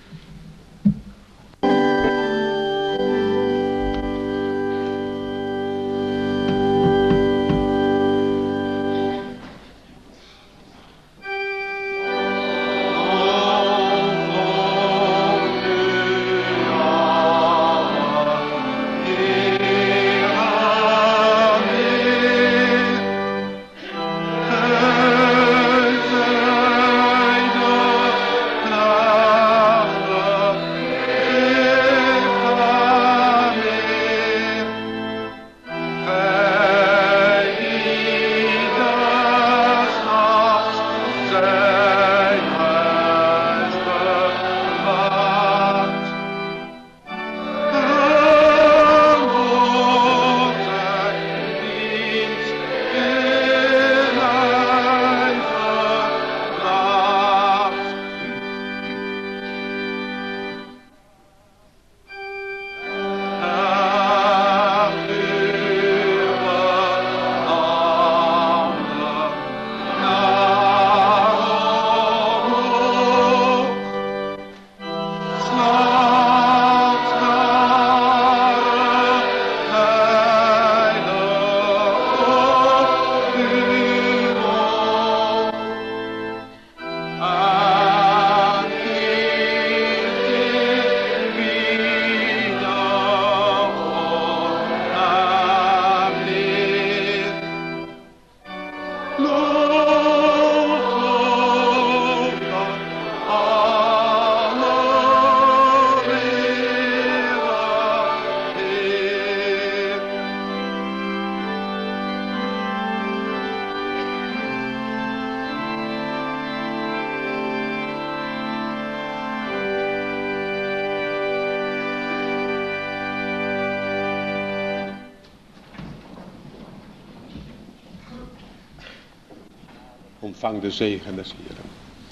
Ontvang de zegen des Heeren.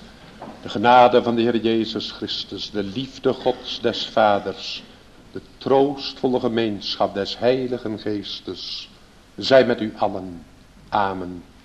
De genade van de Heer Jezus Christus, de liefde Gods des Vaders, de troostvolle gemeenschap des Heiligen Geestes, zij met u allen. Amen.